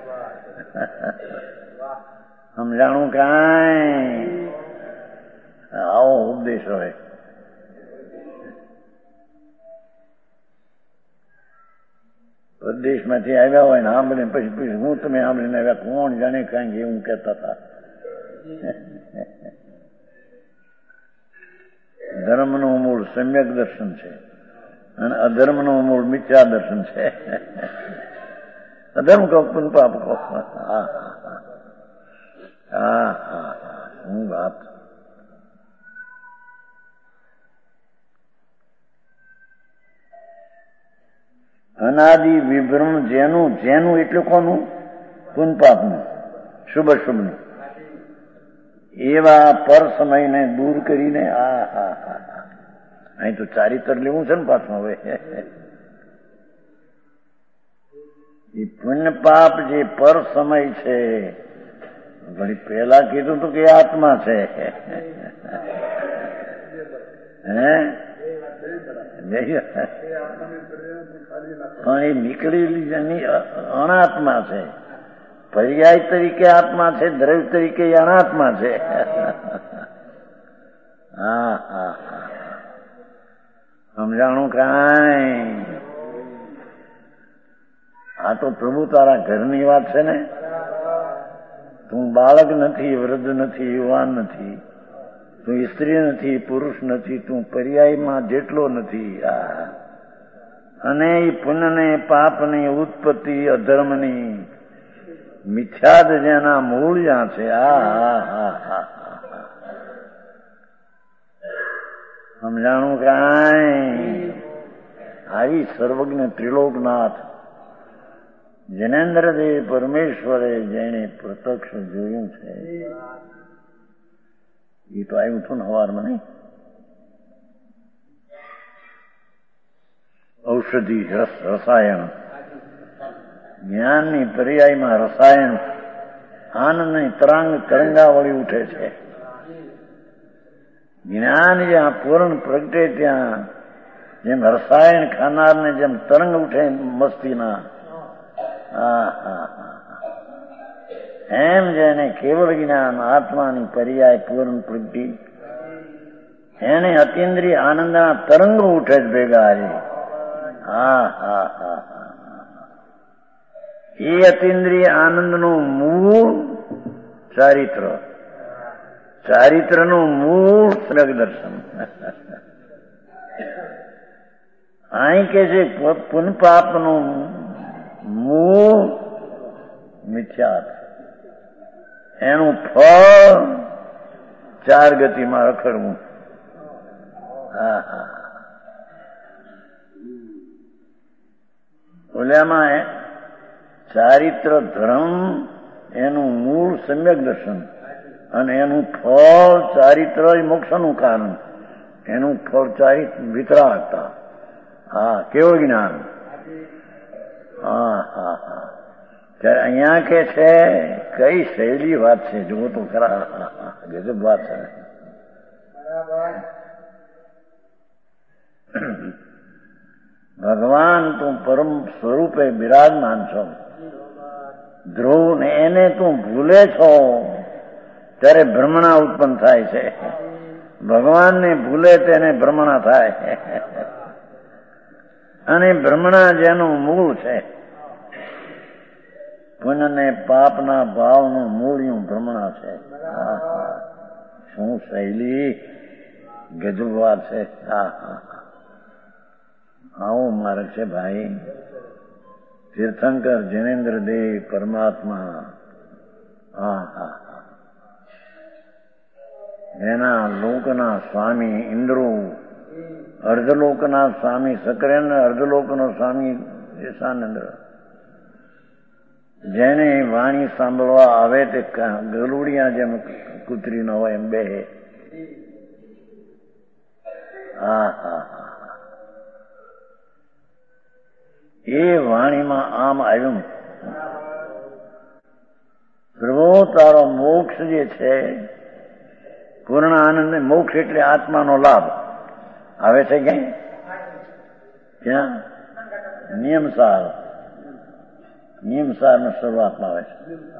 સમજાણું કાંઈ? આવો ઉપદેશ હોય. પરદેશમાંથી આવ્યા હોય ને સાંભળીને પછી હું તમે સાંભળીને આવ્યા, કોણ જાણે કાંઈ એવું કહેતા હતા. ધર્મનું મૂળ સમ્યક દર્શન છે, અને અધર્મનું મૂળ મિથ્યા દર્શન છે. અધર્મ કહો, પુણ્ય પાપ કહો. હા હા હા. હું વાત અનાદિ વિભ્રમ જેનું એટલે કોનું? પુણ્ય પાપનું, શુભ શુભનું. એવા પર સમયને દૂર કરીને આ હા હા. અહીં તો ચારિત્ર લેવું છે ને પાછું. હવે એ પુણ્ય પાપ જે પર સમય છે, ઘણી પહેલા કીધું તું કે આત્મા છે. હે પણ એ નીકળેલી અનાત્મા છે. પર્યાય તરીકે આત્મા છે, દ્રવ્ય તરીકે અનાત્મા છે. હા હા. સમજાણું કાંઈ? આ તો પ્રભુ તારા ઘરની વાત છે ને. તું બાળક નથી, વૃદ્ધ નથી, યુવાન નથી, તું સ્ત્રી નથી, પુરુષ નથી, તું પર્યાયમાં જેટલો નથી. અને એ પુણ્યને પાપની ઉત્પત્તિ અધર્મની મિથ્યાદ જેના મૂળ જ્યાં છે. સમજાણું કાંઈ? આવી સર્વજ્ઞ ત્રિલોકનાથ જનેન્દ્રદેવ પરમેશ્વરે જેને પ્રત્યક્ષ જોયું છે એ તો આવ્યું હતું ને હવારમાં નહીં? ઔષધિ રસાયણ, જ્ઞાનની પર્યાયમાં રસાયણ આનંદની તરંગાવળી ઉઠે છે. જ્ઞાન જ્યાં પૂર્ણ પ્રગટે ત્યાં જેમ રસાયણ ખાનારને જેમ તરંગ ઉઠે મસ્તીના, એમ જેને કેવળ જ્ઞાન આત્માની પર્યાય પૂર્ણ પ્રગટી એને અતિન્દ્રિય આનંદના તરંગો ઉઠે જ ભેગા. એ અતિન્દ્રિય આનંદનું મૂળ ચારિત્ર, ચારિત્રનું મૂળ દર્શન. અહીં કે છે પુનપાપનું મૂળ મિથ્યાર્થ, એનું ફળ ચાર ગતિમાં રખડવું. હા હા, ઓલામાં ચારિત્ર ધર્મ એનું મૂળ સમ્યક દર્શન અને એનું ફળ ચારિત્ર મોક્ષનું કારણ, એનું ફળ ચારિત્ર વિતરાગતા. હા, કેવું જ્ઞાન. હા હા હા, અહીંયા કે છે કઈ શૈલી વાત છે, જુઓ તો ખરા. ગજબ વાત છે. ભગવાન તું પરમ સ્વરૂપે બિરાજમાન છો, ધ્રુવ ને એને તું ભૂલે છો ત્યારે ભ્રમણા ઉત્પન્ન થાય છે. ભગવાનને ભૂલે તેને ભ્રમણા થાય. અને ભ્રમણા જેનું મૂળ છે, પુણ્ય ને પાપના ભાવનું મૂળિયું ભ્રમણા છે. શું શૈલી, ગજબ વાત છે. હા હા, આવો માર્ગ છે ભાઈ. તીર્થંકર જૈનેન્દ્ર દેવ પરમાત્મા, હા હા, એના લોકના સ્વામી ઇન્દ્રો, અર્ધલોકના સ્વામી સકરેન્દ્ર, અર્ધલોકનો સ્વામી ઈશાનેન્દ્ર, જેને વાણી સાંભળવા આવે તે ગલુડિયા જેમ કૂતરી ન હોય એમ બે. હા હા હા, એ વાણીમાં આમ આવ્યું, પ્રભુ તારો મોક્ષ જે છે પૂર્ણ આનંદ, મોક્ષ એટલે આત્માનો લાભ આવે છે. ક્યાં? નિયમસાર, નિયમસારની શરૂઆતમાં આવે છે.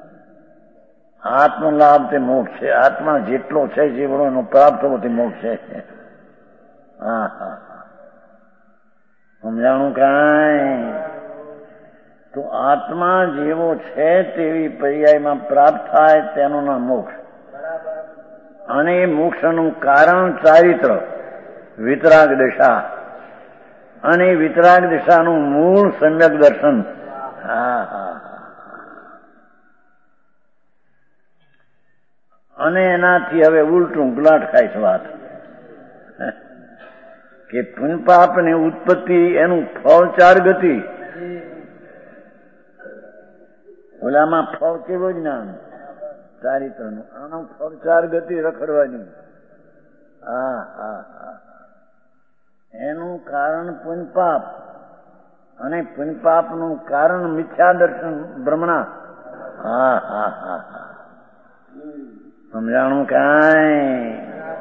આત્મલાભ તે મોક્ષ છે. આત્મા જેટલો છે જીવડો એનો પ્રાપ્ત થવો તે મોક્ષ છે. હા હા, સમજાણું કાંઈ? તો આત્મા જેવો છે તેવી પર્યાયમાં પ્રાપ્ત થાય તેનું નામ મોક્ષ. અને એ મોક્ષનું કારણ ચારિત્ર, વિતરાગ દશા, અને વિતરાગ દશાનું મૂળ સમ્યક દર્શન. હા હા, અને એનાથી હવે ઉલટું ગુલાટ ખાય છે વાત કે પુણ્યપાપની ઉત્પત્તિ, એનું ફળ ચાર ગતિ. ઓલામાં ફળ કેવું જ્ઞાન ચારિત્રનું, આનું ફળ ચાર ગતિ રખડવાની. હા હા હા, એનું કારણ પુણ્યપાપ, અને પુણ્યપાપનું કારણ મિથ્યા દર્શન ભ્રમણા. હા હા હા હા, સમજાણું કાંઈ?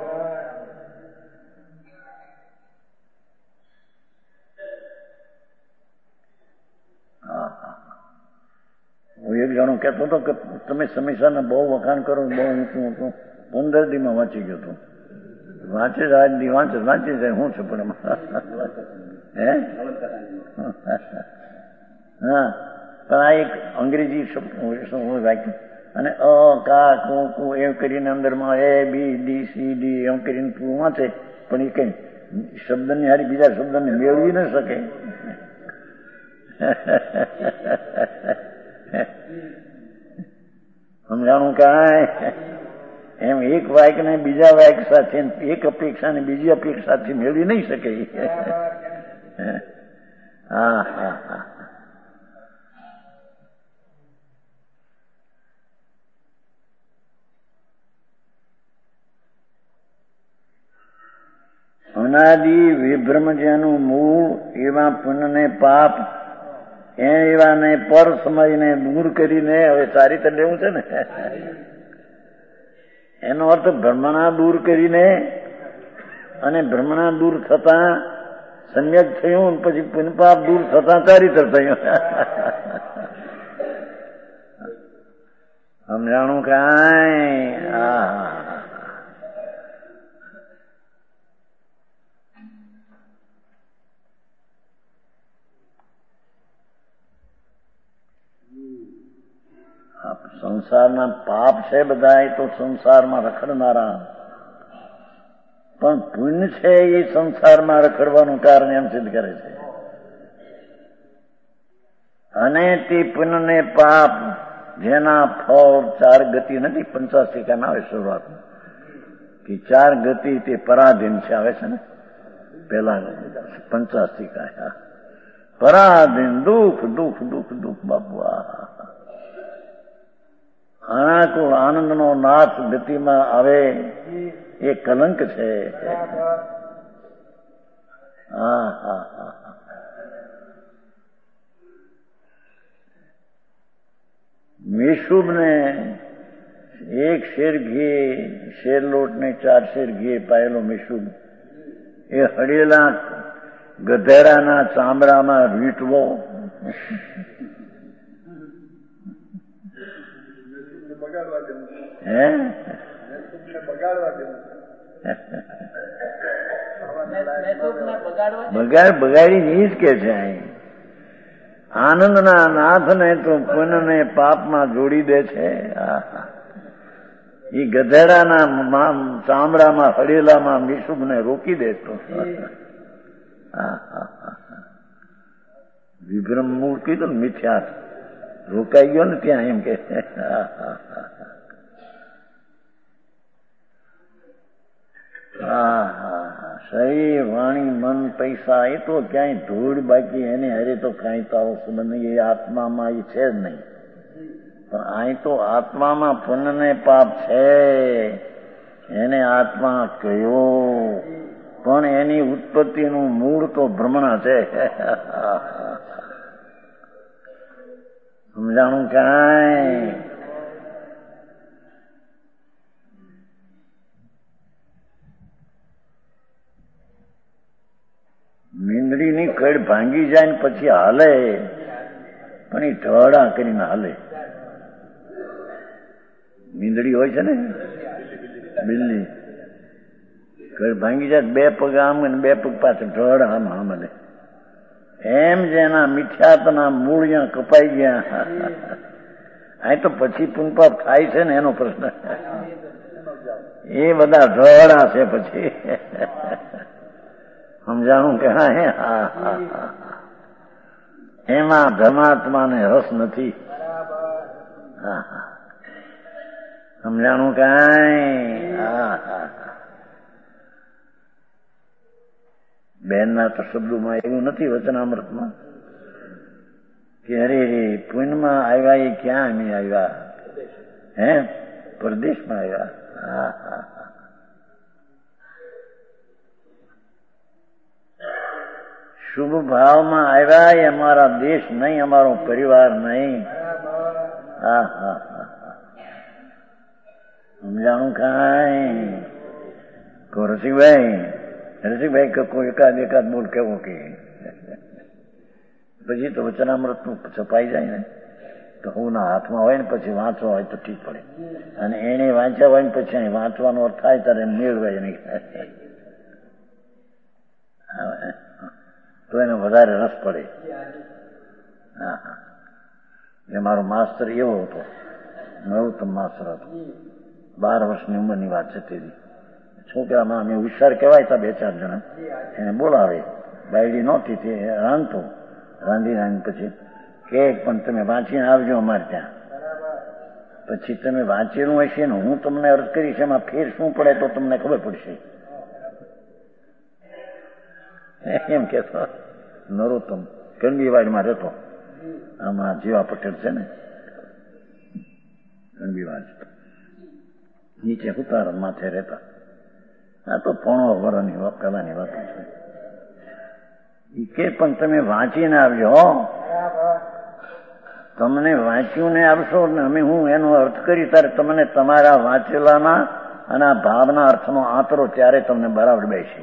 હું એક જણો કહેતો હતો કે તમે સમીક્ષાના બહુ વખાણ કરો, બહુ ઊંચું ઊંચું. 15 દીમાં વાંચી ગયો હતો. વાંચે જ આજ દી વાંચે વાંચી જાય. હું છે પણ હે હા, પણ આ એક અંગ્રેજી વાક્ય, અને અ કા કુ એમ કરીને અંદરમાં A B D C D એમ કરીને વાંચે, પણ એ કઈ શબ્દની હારી બીજા શબ્દને મેળવી ન શકે. સમજાણું કાંઈ? એમ એક વાક્યને બીજા વાક્ય સાથે, એક અપેક્ષાને બીજી અપેક્ષાથી મેળવી નહીં શકે. હા હા હા, અનાદિ વિભ્રમ જેનું મૂળ, એવા પુણ્ય ને પાપ એવાને પર સમયને દૂર કરીને હવે ચારિત્ર લેવું છે ને, એનો અર્થ ભ્રમણા દૂર કરીને, અને ભ્રમણા દૂર થતા સમ્યક થયું, પછી પુણ્યપાપ દૂર થતા ચારિત્ર થયું. સમજાણું કાંઈ? હા, સંસારના પાપ છે બધા એ તો સંસારમાં રખડનારા, પણ પુણ્ય છે એ સંસારમાં રખડવાનું કારણ એમ સિદ્ધ કરે છે. અને તે પુણ્ય ને પાપ જેના ફળ 4 ગતિ નથી, 85 ના આવે શરૂઆતમાં કે 4 ગતિ તે પરાધીન છે, આવે છે ને પેલા 85 પરાધીન દુઃખ દુઃખ દુઃખ દુઃખ બાપુ. અનાકુળ આનંદનો નાથ ગતિમાં આવે એ કલંક છે. મેશુબને 1 શેર ઘી, શેર લોટ ને 4 શેર ઘી પાયેલો મેશુબ એ હળેલા ગધેડાના ચામડામાં વીંટવો. બગાડી નહીં જ કે છે. આનંદના નાથને તો પુણ્યને પાપમાં જોડી દે છે. એ ગધેડાના ચામડામાં હળેલામાં મિશુબને રોકી દેતો. વિભ્રમ મૂળ કીધું ને, મિથ્યા રોકાઈ ગયો ને ત્યાં એમ કે. શરીર વાણી મન પૈસા એ તો ક્યાંય ધૂળ, બાકી એને હરે તો કાંઈ તારો સંબંધ નહીં. એ આત્મામાં એ છે જ નહીં. પણ અહીં તો આત્મામાં પુણ્ય ને પાપ છે, એને આત્મા કયો, પણ એની ઉત્પત્તિનું મૂળ તો ભ્રમણા છે. સમજાણું કાંઈ? મીંદડીની કડ ભાંગી જાય ને પછી હાલે, પણ એ ઢળા કરીને હાલે. મીંદડી હોય છે ને બિલ્લી, કડ ભાંગી જાય 2 પગ આમ અને 2 પગ પાછળ ઢળા આમ આમ હાલે. એમ જેના મિથ્યાત્વના મૂળિયા કપાઈ ગયા, આ તો પછી પુનપાપ થાય છે ને એનો પ્રશ્ન. એ બધા ઢળા છે પછી. સમજાણું કે એમાં ધર્માત્માને રસ નથી. સમજાણું કાંઈ? બેનના તો શબ્દોમાં એવું નથી વચનામૃતમાં કે અરે રે પુણ્યમાં આવ્યા એ ક્યાં અમે આવ્યા, પરદેશમાં આવ્યા. શુભ ભાવમાં આવ્યા એ અમારા દેશ નહીં, અમારો પરિવાર નહીં. સમજાણું કાંઈ? રસિકભાઈ કોઈ એકાદ બોલ કેવો કે પછી તો વચનામૃતનું છપાઈ જાય ને તો હુંના હાથમાં હોય ને પછી વાંચવા હોય તો ઠીક પડે. અને એને વાંચ્યા હોય ને પછી અહીં વાંચવાનો અર્થ થાય ત્યારે મેળવાય નહીં, તો એને વધારે રસ પડે. એ મારો માસ્ટર એવો હતો, નરોત્તમ માસ્ટર હતો. 12 વર્ષની ઉંમરની વાત છે. તેની છોકરામાં અમે હોશિયાર કહેવાય હતા 2-4 જણા. એને બોલાવે, બાયડી નહોતી તે રાંધતો, રાંધી પછી કે પણ તમે વાંચીને આવજો અમારે ત્યાં. પછી તમે વાંચેલું હશે ને હું તમને અર્થ કરીશ, એમાં ફેર શું પડે તો તમને ખબર પડશે એમ કેતો. નરોત્તમ કણબીવાડમાં રહેતો, આમાં જીવા પટેલ છે ને કણબીવાડ, નીચે ઉતાર માથે રહેતા. આ તો 15 વર્ષની પેલાની વાત છે. એ કે પણ તમે વાંચીને આવજો, તમને વાંચ્યું ને આવશો ને અમે હું એનો અર્થ કરી ત્યારે તમને તમારા વાંચેલાના અને આ ભાવના અર્થનો આંતરો ત્યારે તમને બરાબર બેસે.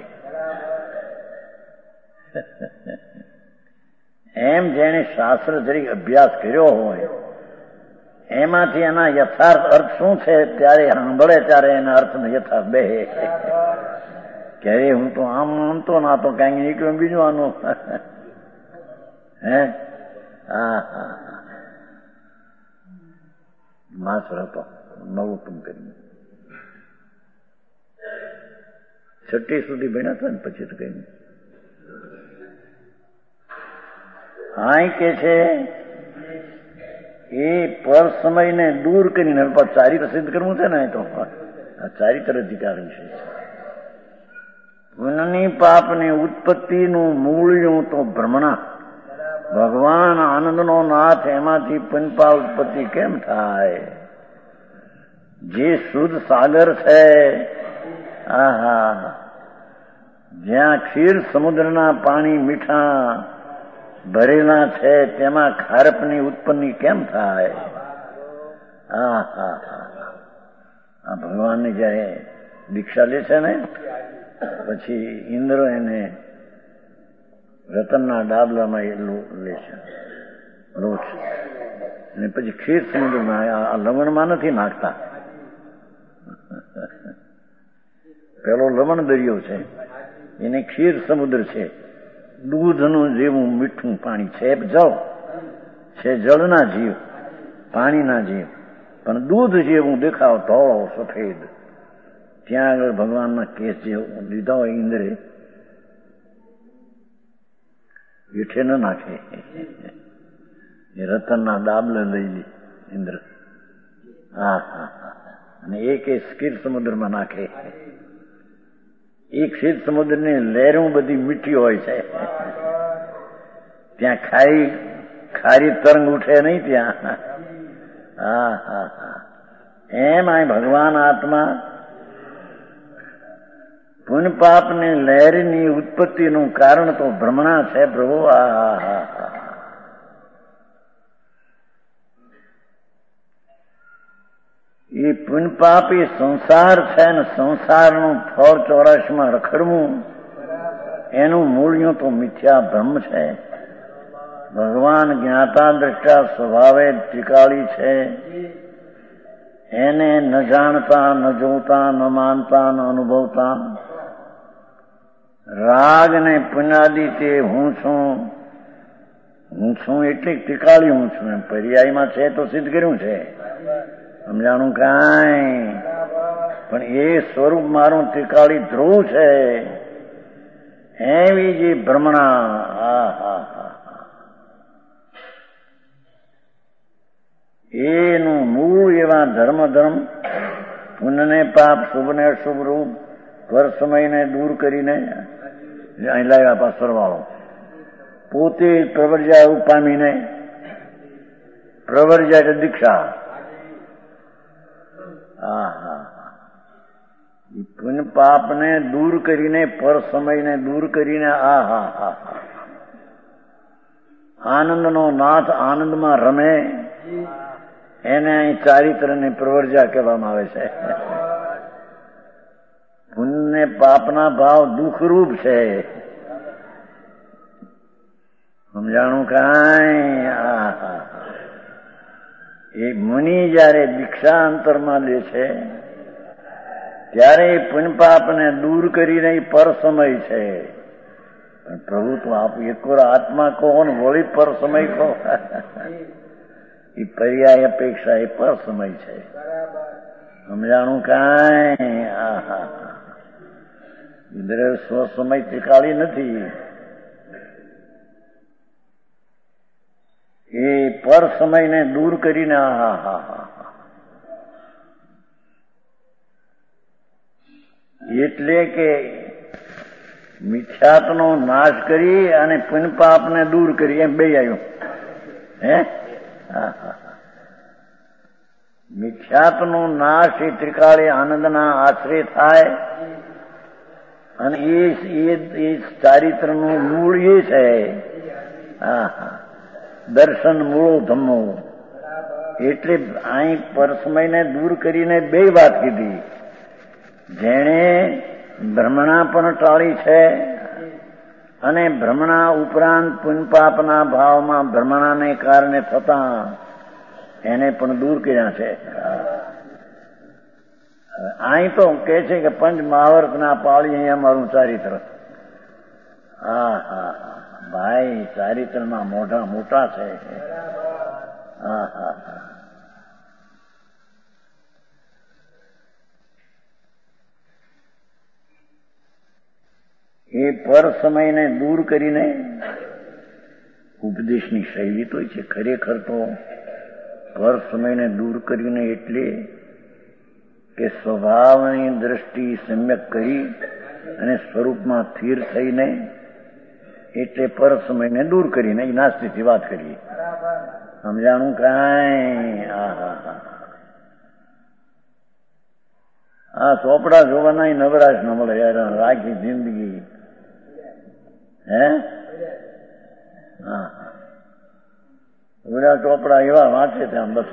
એમ જેને શાસ્ત્ર જરી અભ્યાસ કર્યો હોય એમાંથી એના યથાર્થ અર્થ શું છે ત્યારે સાંભળે ત્યારે એના અર્થનો યથાર્થ બે. ક્યારે હું તો આમ માનતો ના તો કઈ નીકળ્યું બીજું આનું. માત્ર હતો નવોત્તમ કરીને. 6 સુધી ભણ્યા હતા ને પછી તો કઈ નહીં. હા કે છે એ પર સમયને દૂર કરીને ચારિત્ર સિદ્ધ કરવું છે ને, તો આ ચારિત્ર અધિકાર વિશે છે. પુણ્યની પાપની ઉત્પત્તિનું મૂળ્યું તો ભ્રમણા. ભગવાન આનંદનો નાથ, એમાંથી પુનપા ઉત્પત્તિ કેમ થાય? જે શુદ્ધ સાગર છે, આહા, જ્યાં ક્ષીર સમુદ્રના પાણી મીઠા ભરેલા છે, તેમાં ખારપની ઉત્પન્ન કેમ થાય? આ ભગવાનની જયારે દીક્ષા લે છે ને, પછી ઇન્દ્ર એને રતનના ડાબલામાં લે છે, લોટ, અને પછી ક્ષીર સમુદ્રમાં, આ લવણમાં નથી નાખતા. પેલો લવણ દરિયો છે, એને ક્ષીર સમુદ્ર છે. દૂધનું જેવું મીઠું પાણી છે. જળ છે, જળના જીવ, પાણીના જીવ, પણ દૂધ જેવું દેખાવ, ધોળો સફેદ. ત્યાં આગળ ભગવાનના કેસ જે લીધા હોય ઇન્દ્રે, હેઠે ન નાખે, એ રતનના ડાબલે લઈ લે ઇન્દ્ર. અને એ ક્ષીર સમુદ્રમાં નાખે. એ ક્ષીર સમુદ્રની લહેરું બધી મીઠી હોય છે, ત્યાં ખારી તરંગ ઉઠે નહીં ત્યાં. એમ આ ભગવાન આત્મા પુન પાપની લહેરની ઉત્પત્તિનું કારણ તો ભ્રમણા છે પ્રભુ. એ પુન પાપ એ સંસાર છે ને, સંસારનું ફળ 84માં રખડવું, એનું મૂળ્યું તો મિથ્યા ભ્રમ છે. ભગવાન જ્ઞાતા દ્રષ્ટા સ્વભાવે ત્રિકાળી છે. એને ન જાણતા, ન જોતા, ન માનતા, ન અનુભવતા. રાગ ને પુનાદિ તે હું છું એટલે ત્રિકાળી હું છું. એમ પર્યાયમાં છે તો સિદ્ધ કર્યું છે, સમજાણું કાંઈ. પણ એ સ્વરૂપ મારું ત્રિકાળી ધ્રુવ છે. એવી જે ભ્રમણા, એનું મૂળ એવા ધર્મ પુણ્યને પાપ, શુભને અશુભ રૂપ, પર સમયને દૂર કરીને અહીં લાવ્યા પાસ સરવાળો. પોતે પ્રવર્જા એવું પામીને, પ્રવર્જા એટલે દીક્ષા. પુન પાપને દૂર કરીને, પર સમયને દૂર કરીને, આનંદનો નાથ આનંદમાં રમે, એને અહીં ચારિત્રને પ્રવર્જા કહેવામાં આવે છે. પુણ્ય પાપના ભાવ દુઃખરૂપ છે, સમજાણું કાંઈ. એ મુનિ જયારે દીક્ષા અંતરમાં લે છે, ત્યારે પુણ્ય પાપને દૂર કરીને પર સમય છે. પ્રભુ તો આપ એકવાર આત્મા કહો ને વળી પર સમય કહો. એ પર્યાય અપેક્ષા એ પર સમય છે, સમજાણું કાંઈ. સ્વ સમય ત્રિકાળી નથી, એ પર સમયને દૂર કરીને એટલે કે મિથ્યાત્વનો નાશ કરી અને પુણ્ય પાપને દૂર કરી, એમ બે આવ્યું. મિથ્યાત્વનો નાશ એ ત્રિકાળી આનંદના આશ્રય થાય, અને એ ચારિત્રનું મૂળ એ છે. દર્શન મૂળો ધમ્મો. એટલે અહીં પરસમયને દૂર કરીને બે વાત કીધી. જેણે ભ્રમણા પણ ટાળી છે, અને ભ્રમણા ઉપરાંત પુનપાપના ભાવમાં ભ્રમણાને કારણે થતા એને પણ દૂર કર્યા છે. અહીં તો કે છે કે પંચ મહાવર્તના પાળી અહીંયા મારું ચારિત્ર. ભાઈ ચારિત્રમાં મોટા છે. એ પર સમયને દૂર કરીને ઉપદેશની શૈલી તો છે. ખરેખર તો પર સમયને દૂર કરીને એટલે કે સ્વભાવની દ્રષ્ટિ સમ્યક કરી અને સ્વરૂપમાં સ્થિર થઈને, એટલે પર સમયને દૂર કરીને એ નાસ્તિકથી વાત કરીએ. સમજાણું કાંઈ? આ ચોપડા જોવાના નવરાશ ન મળે યાર, રાખી જિંદગી. હે બધા ચોપડા એવા વાંચે ત્યાં બસ.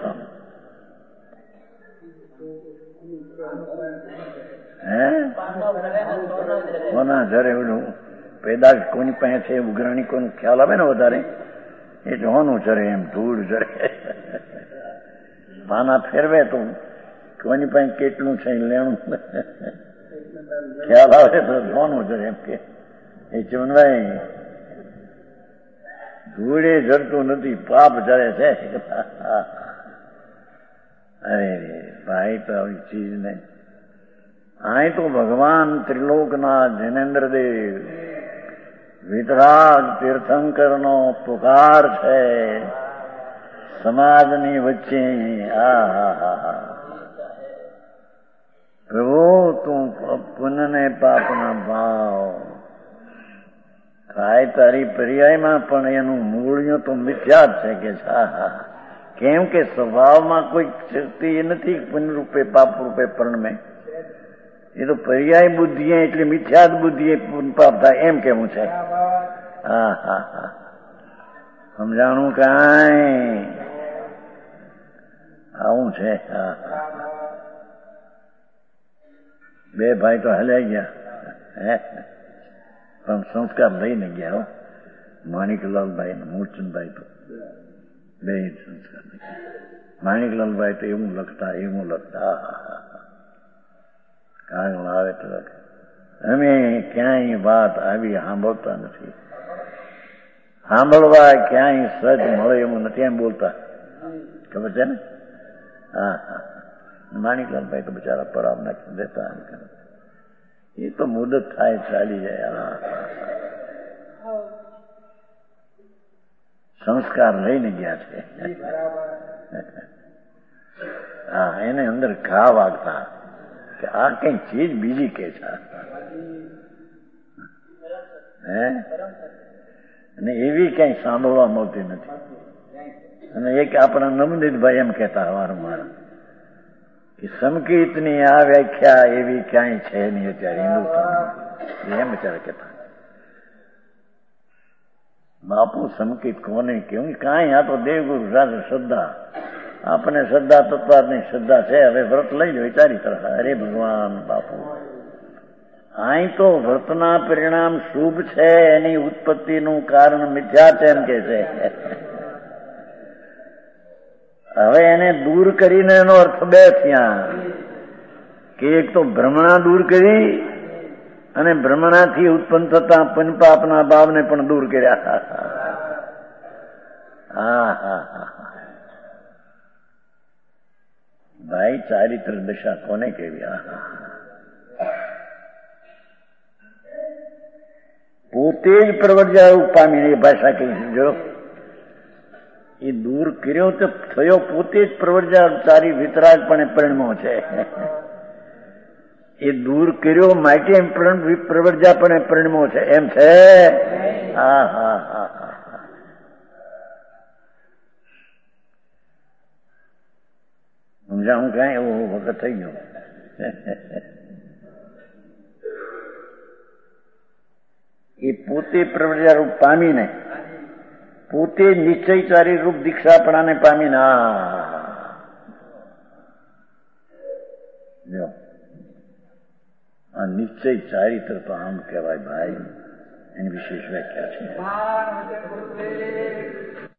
કોના જરે ઓલું પેદાશ કોની પાસે છે, ઉઘરાણી કોનો ખ્યાલ આવે ને વધારે, એ જોવાનું જરે એમ ધૂળ જરે પાના ફેરવે તો કોની પાસે કેટલું છે લેણું ખ્યાલ આવે તો જોવાનું જરે એમ કે એ ચુનવાય ધૂળે જરતું નથી, પાપ જરે છે. અરે ભાઈ તો આવી ચીજ નહીં. અહીં તો ભગવાન ત્રિલોકના જૈનેન્દ્રદેવ વિતરાગ તીર્થંકરનો પુકાર છે સમાજની વચ્ચે. પ્રભુ તું પુણ્યને પાપના ભાવ થાય તારી પર્યાયમાં, પણ એનું મૂળિયું તો મિથ્યા જ છે કે કેમ કે સ્વભાવમાં કોઈ શક્તિ નથી પુણ્ય રૂપે પાપ રૂપે પરણમે. એ તો પર્યાય બુદ્ધિ એટલે મિથ્યાદ બુદ્ધિ પાપ થાય એમ કેવું છે. સમજાણું કાંઈ? આવું છે. બે ભાઈ તો હલાઈ ગયા, પણ સંસ્કાર લઈને ગયા. માણિકલાલભાઈ અને મૂળચંદભાઈ તો બે સંસ્કાર લઈ ગયા. માણિકલાલભાઈ તો એવું લખતા કાગળ આવે તો અમે ક્યાંય વાત આવી સાંભળતા નથી, સાંભળવા ક્યાંય સજ મળે એવું નથી એમ બોલતા. ખબર છે ને? માણિકલાલભાઈ તો બિચારા પડાવ નાખી દેતા. એ તો મુદત થાય ચાલી જાય. સંસ્કાર લઈને ગયા છે. એને અંદર ઘા વાગતા કે આ કઈ ચીજ બીજી કે છે. અને એવી કઈ સાંભળવા મળતી નથી. અને એક આપણા નવનીતભાઈ એમ કહેતા વારંવાર કે સંકિતની આ વ્યાખ્યા એવી ક્યાંય છે નહીં અત્યારે હિન્દુસ્તાનમાં. એમ બિચારા કહેતા. બાપુ સંકિત કોને કેવું? કાંઈ આ તો દેવગુરુ સાથે શ્રદ્ધા. આપણને શ્રદ્ધા તત્વાની શ્રદ્ધા છે. હવે વ્રત લઈ લો વિચારી તરફ. અરે ભગવાન બાપુ, અહીં તો વ્રતના પરિણામ શુભ છે, એની ઉત્પત્તિનું કારણ મિથ્યા છે એમ કે છે. હવે એને દૂર કરીને એનો અર્થ બે થયા કે એક તો ભ્રમણા દૂર કરી અને ભ્રમણાથી ઉત્પન્ન થતા પંચપાપના ભાવને પણ દૂર કર્યા. ભાઈ ચારિત્ર દશા કોને કેવી? પોતે જ પ્રવર્જા પામીને એ ભાષા કહી જો એ દૂર કર્યો તો થયો પોતે જ પ્રવર્જા ચારી વિતરાગપણે પરિણમો છે. એ દૂર કર્યો માટે પ્રવર્જાપણે પરિણમો છે એમ છે. સમજાવું કઈ એવો વખત થઈ ગયો. એ પોતે પ્રવર્જા રૂપ પામીને પોતે નિશ્ચયચારી રૂપ દીક્ષાપણાને પામીને આ નિશ્ચય ચારિત્ર તો આમ કહેવાય ભાઈ. એની વિશેષ વ્યાખ્યા છે.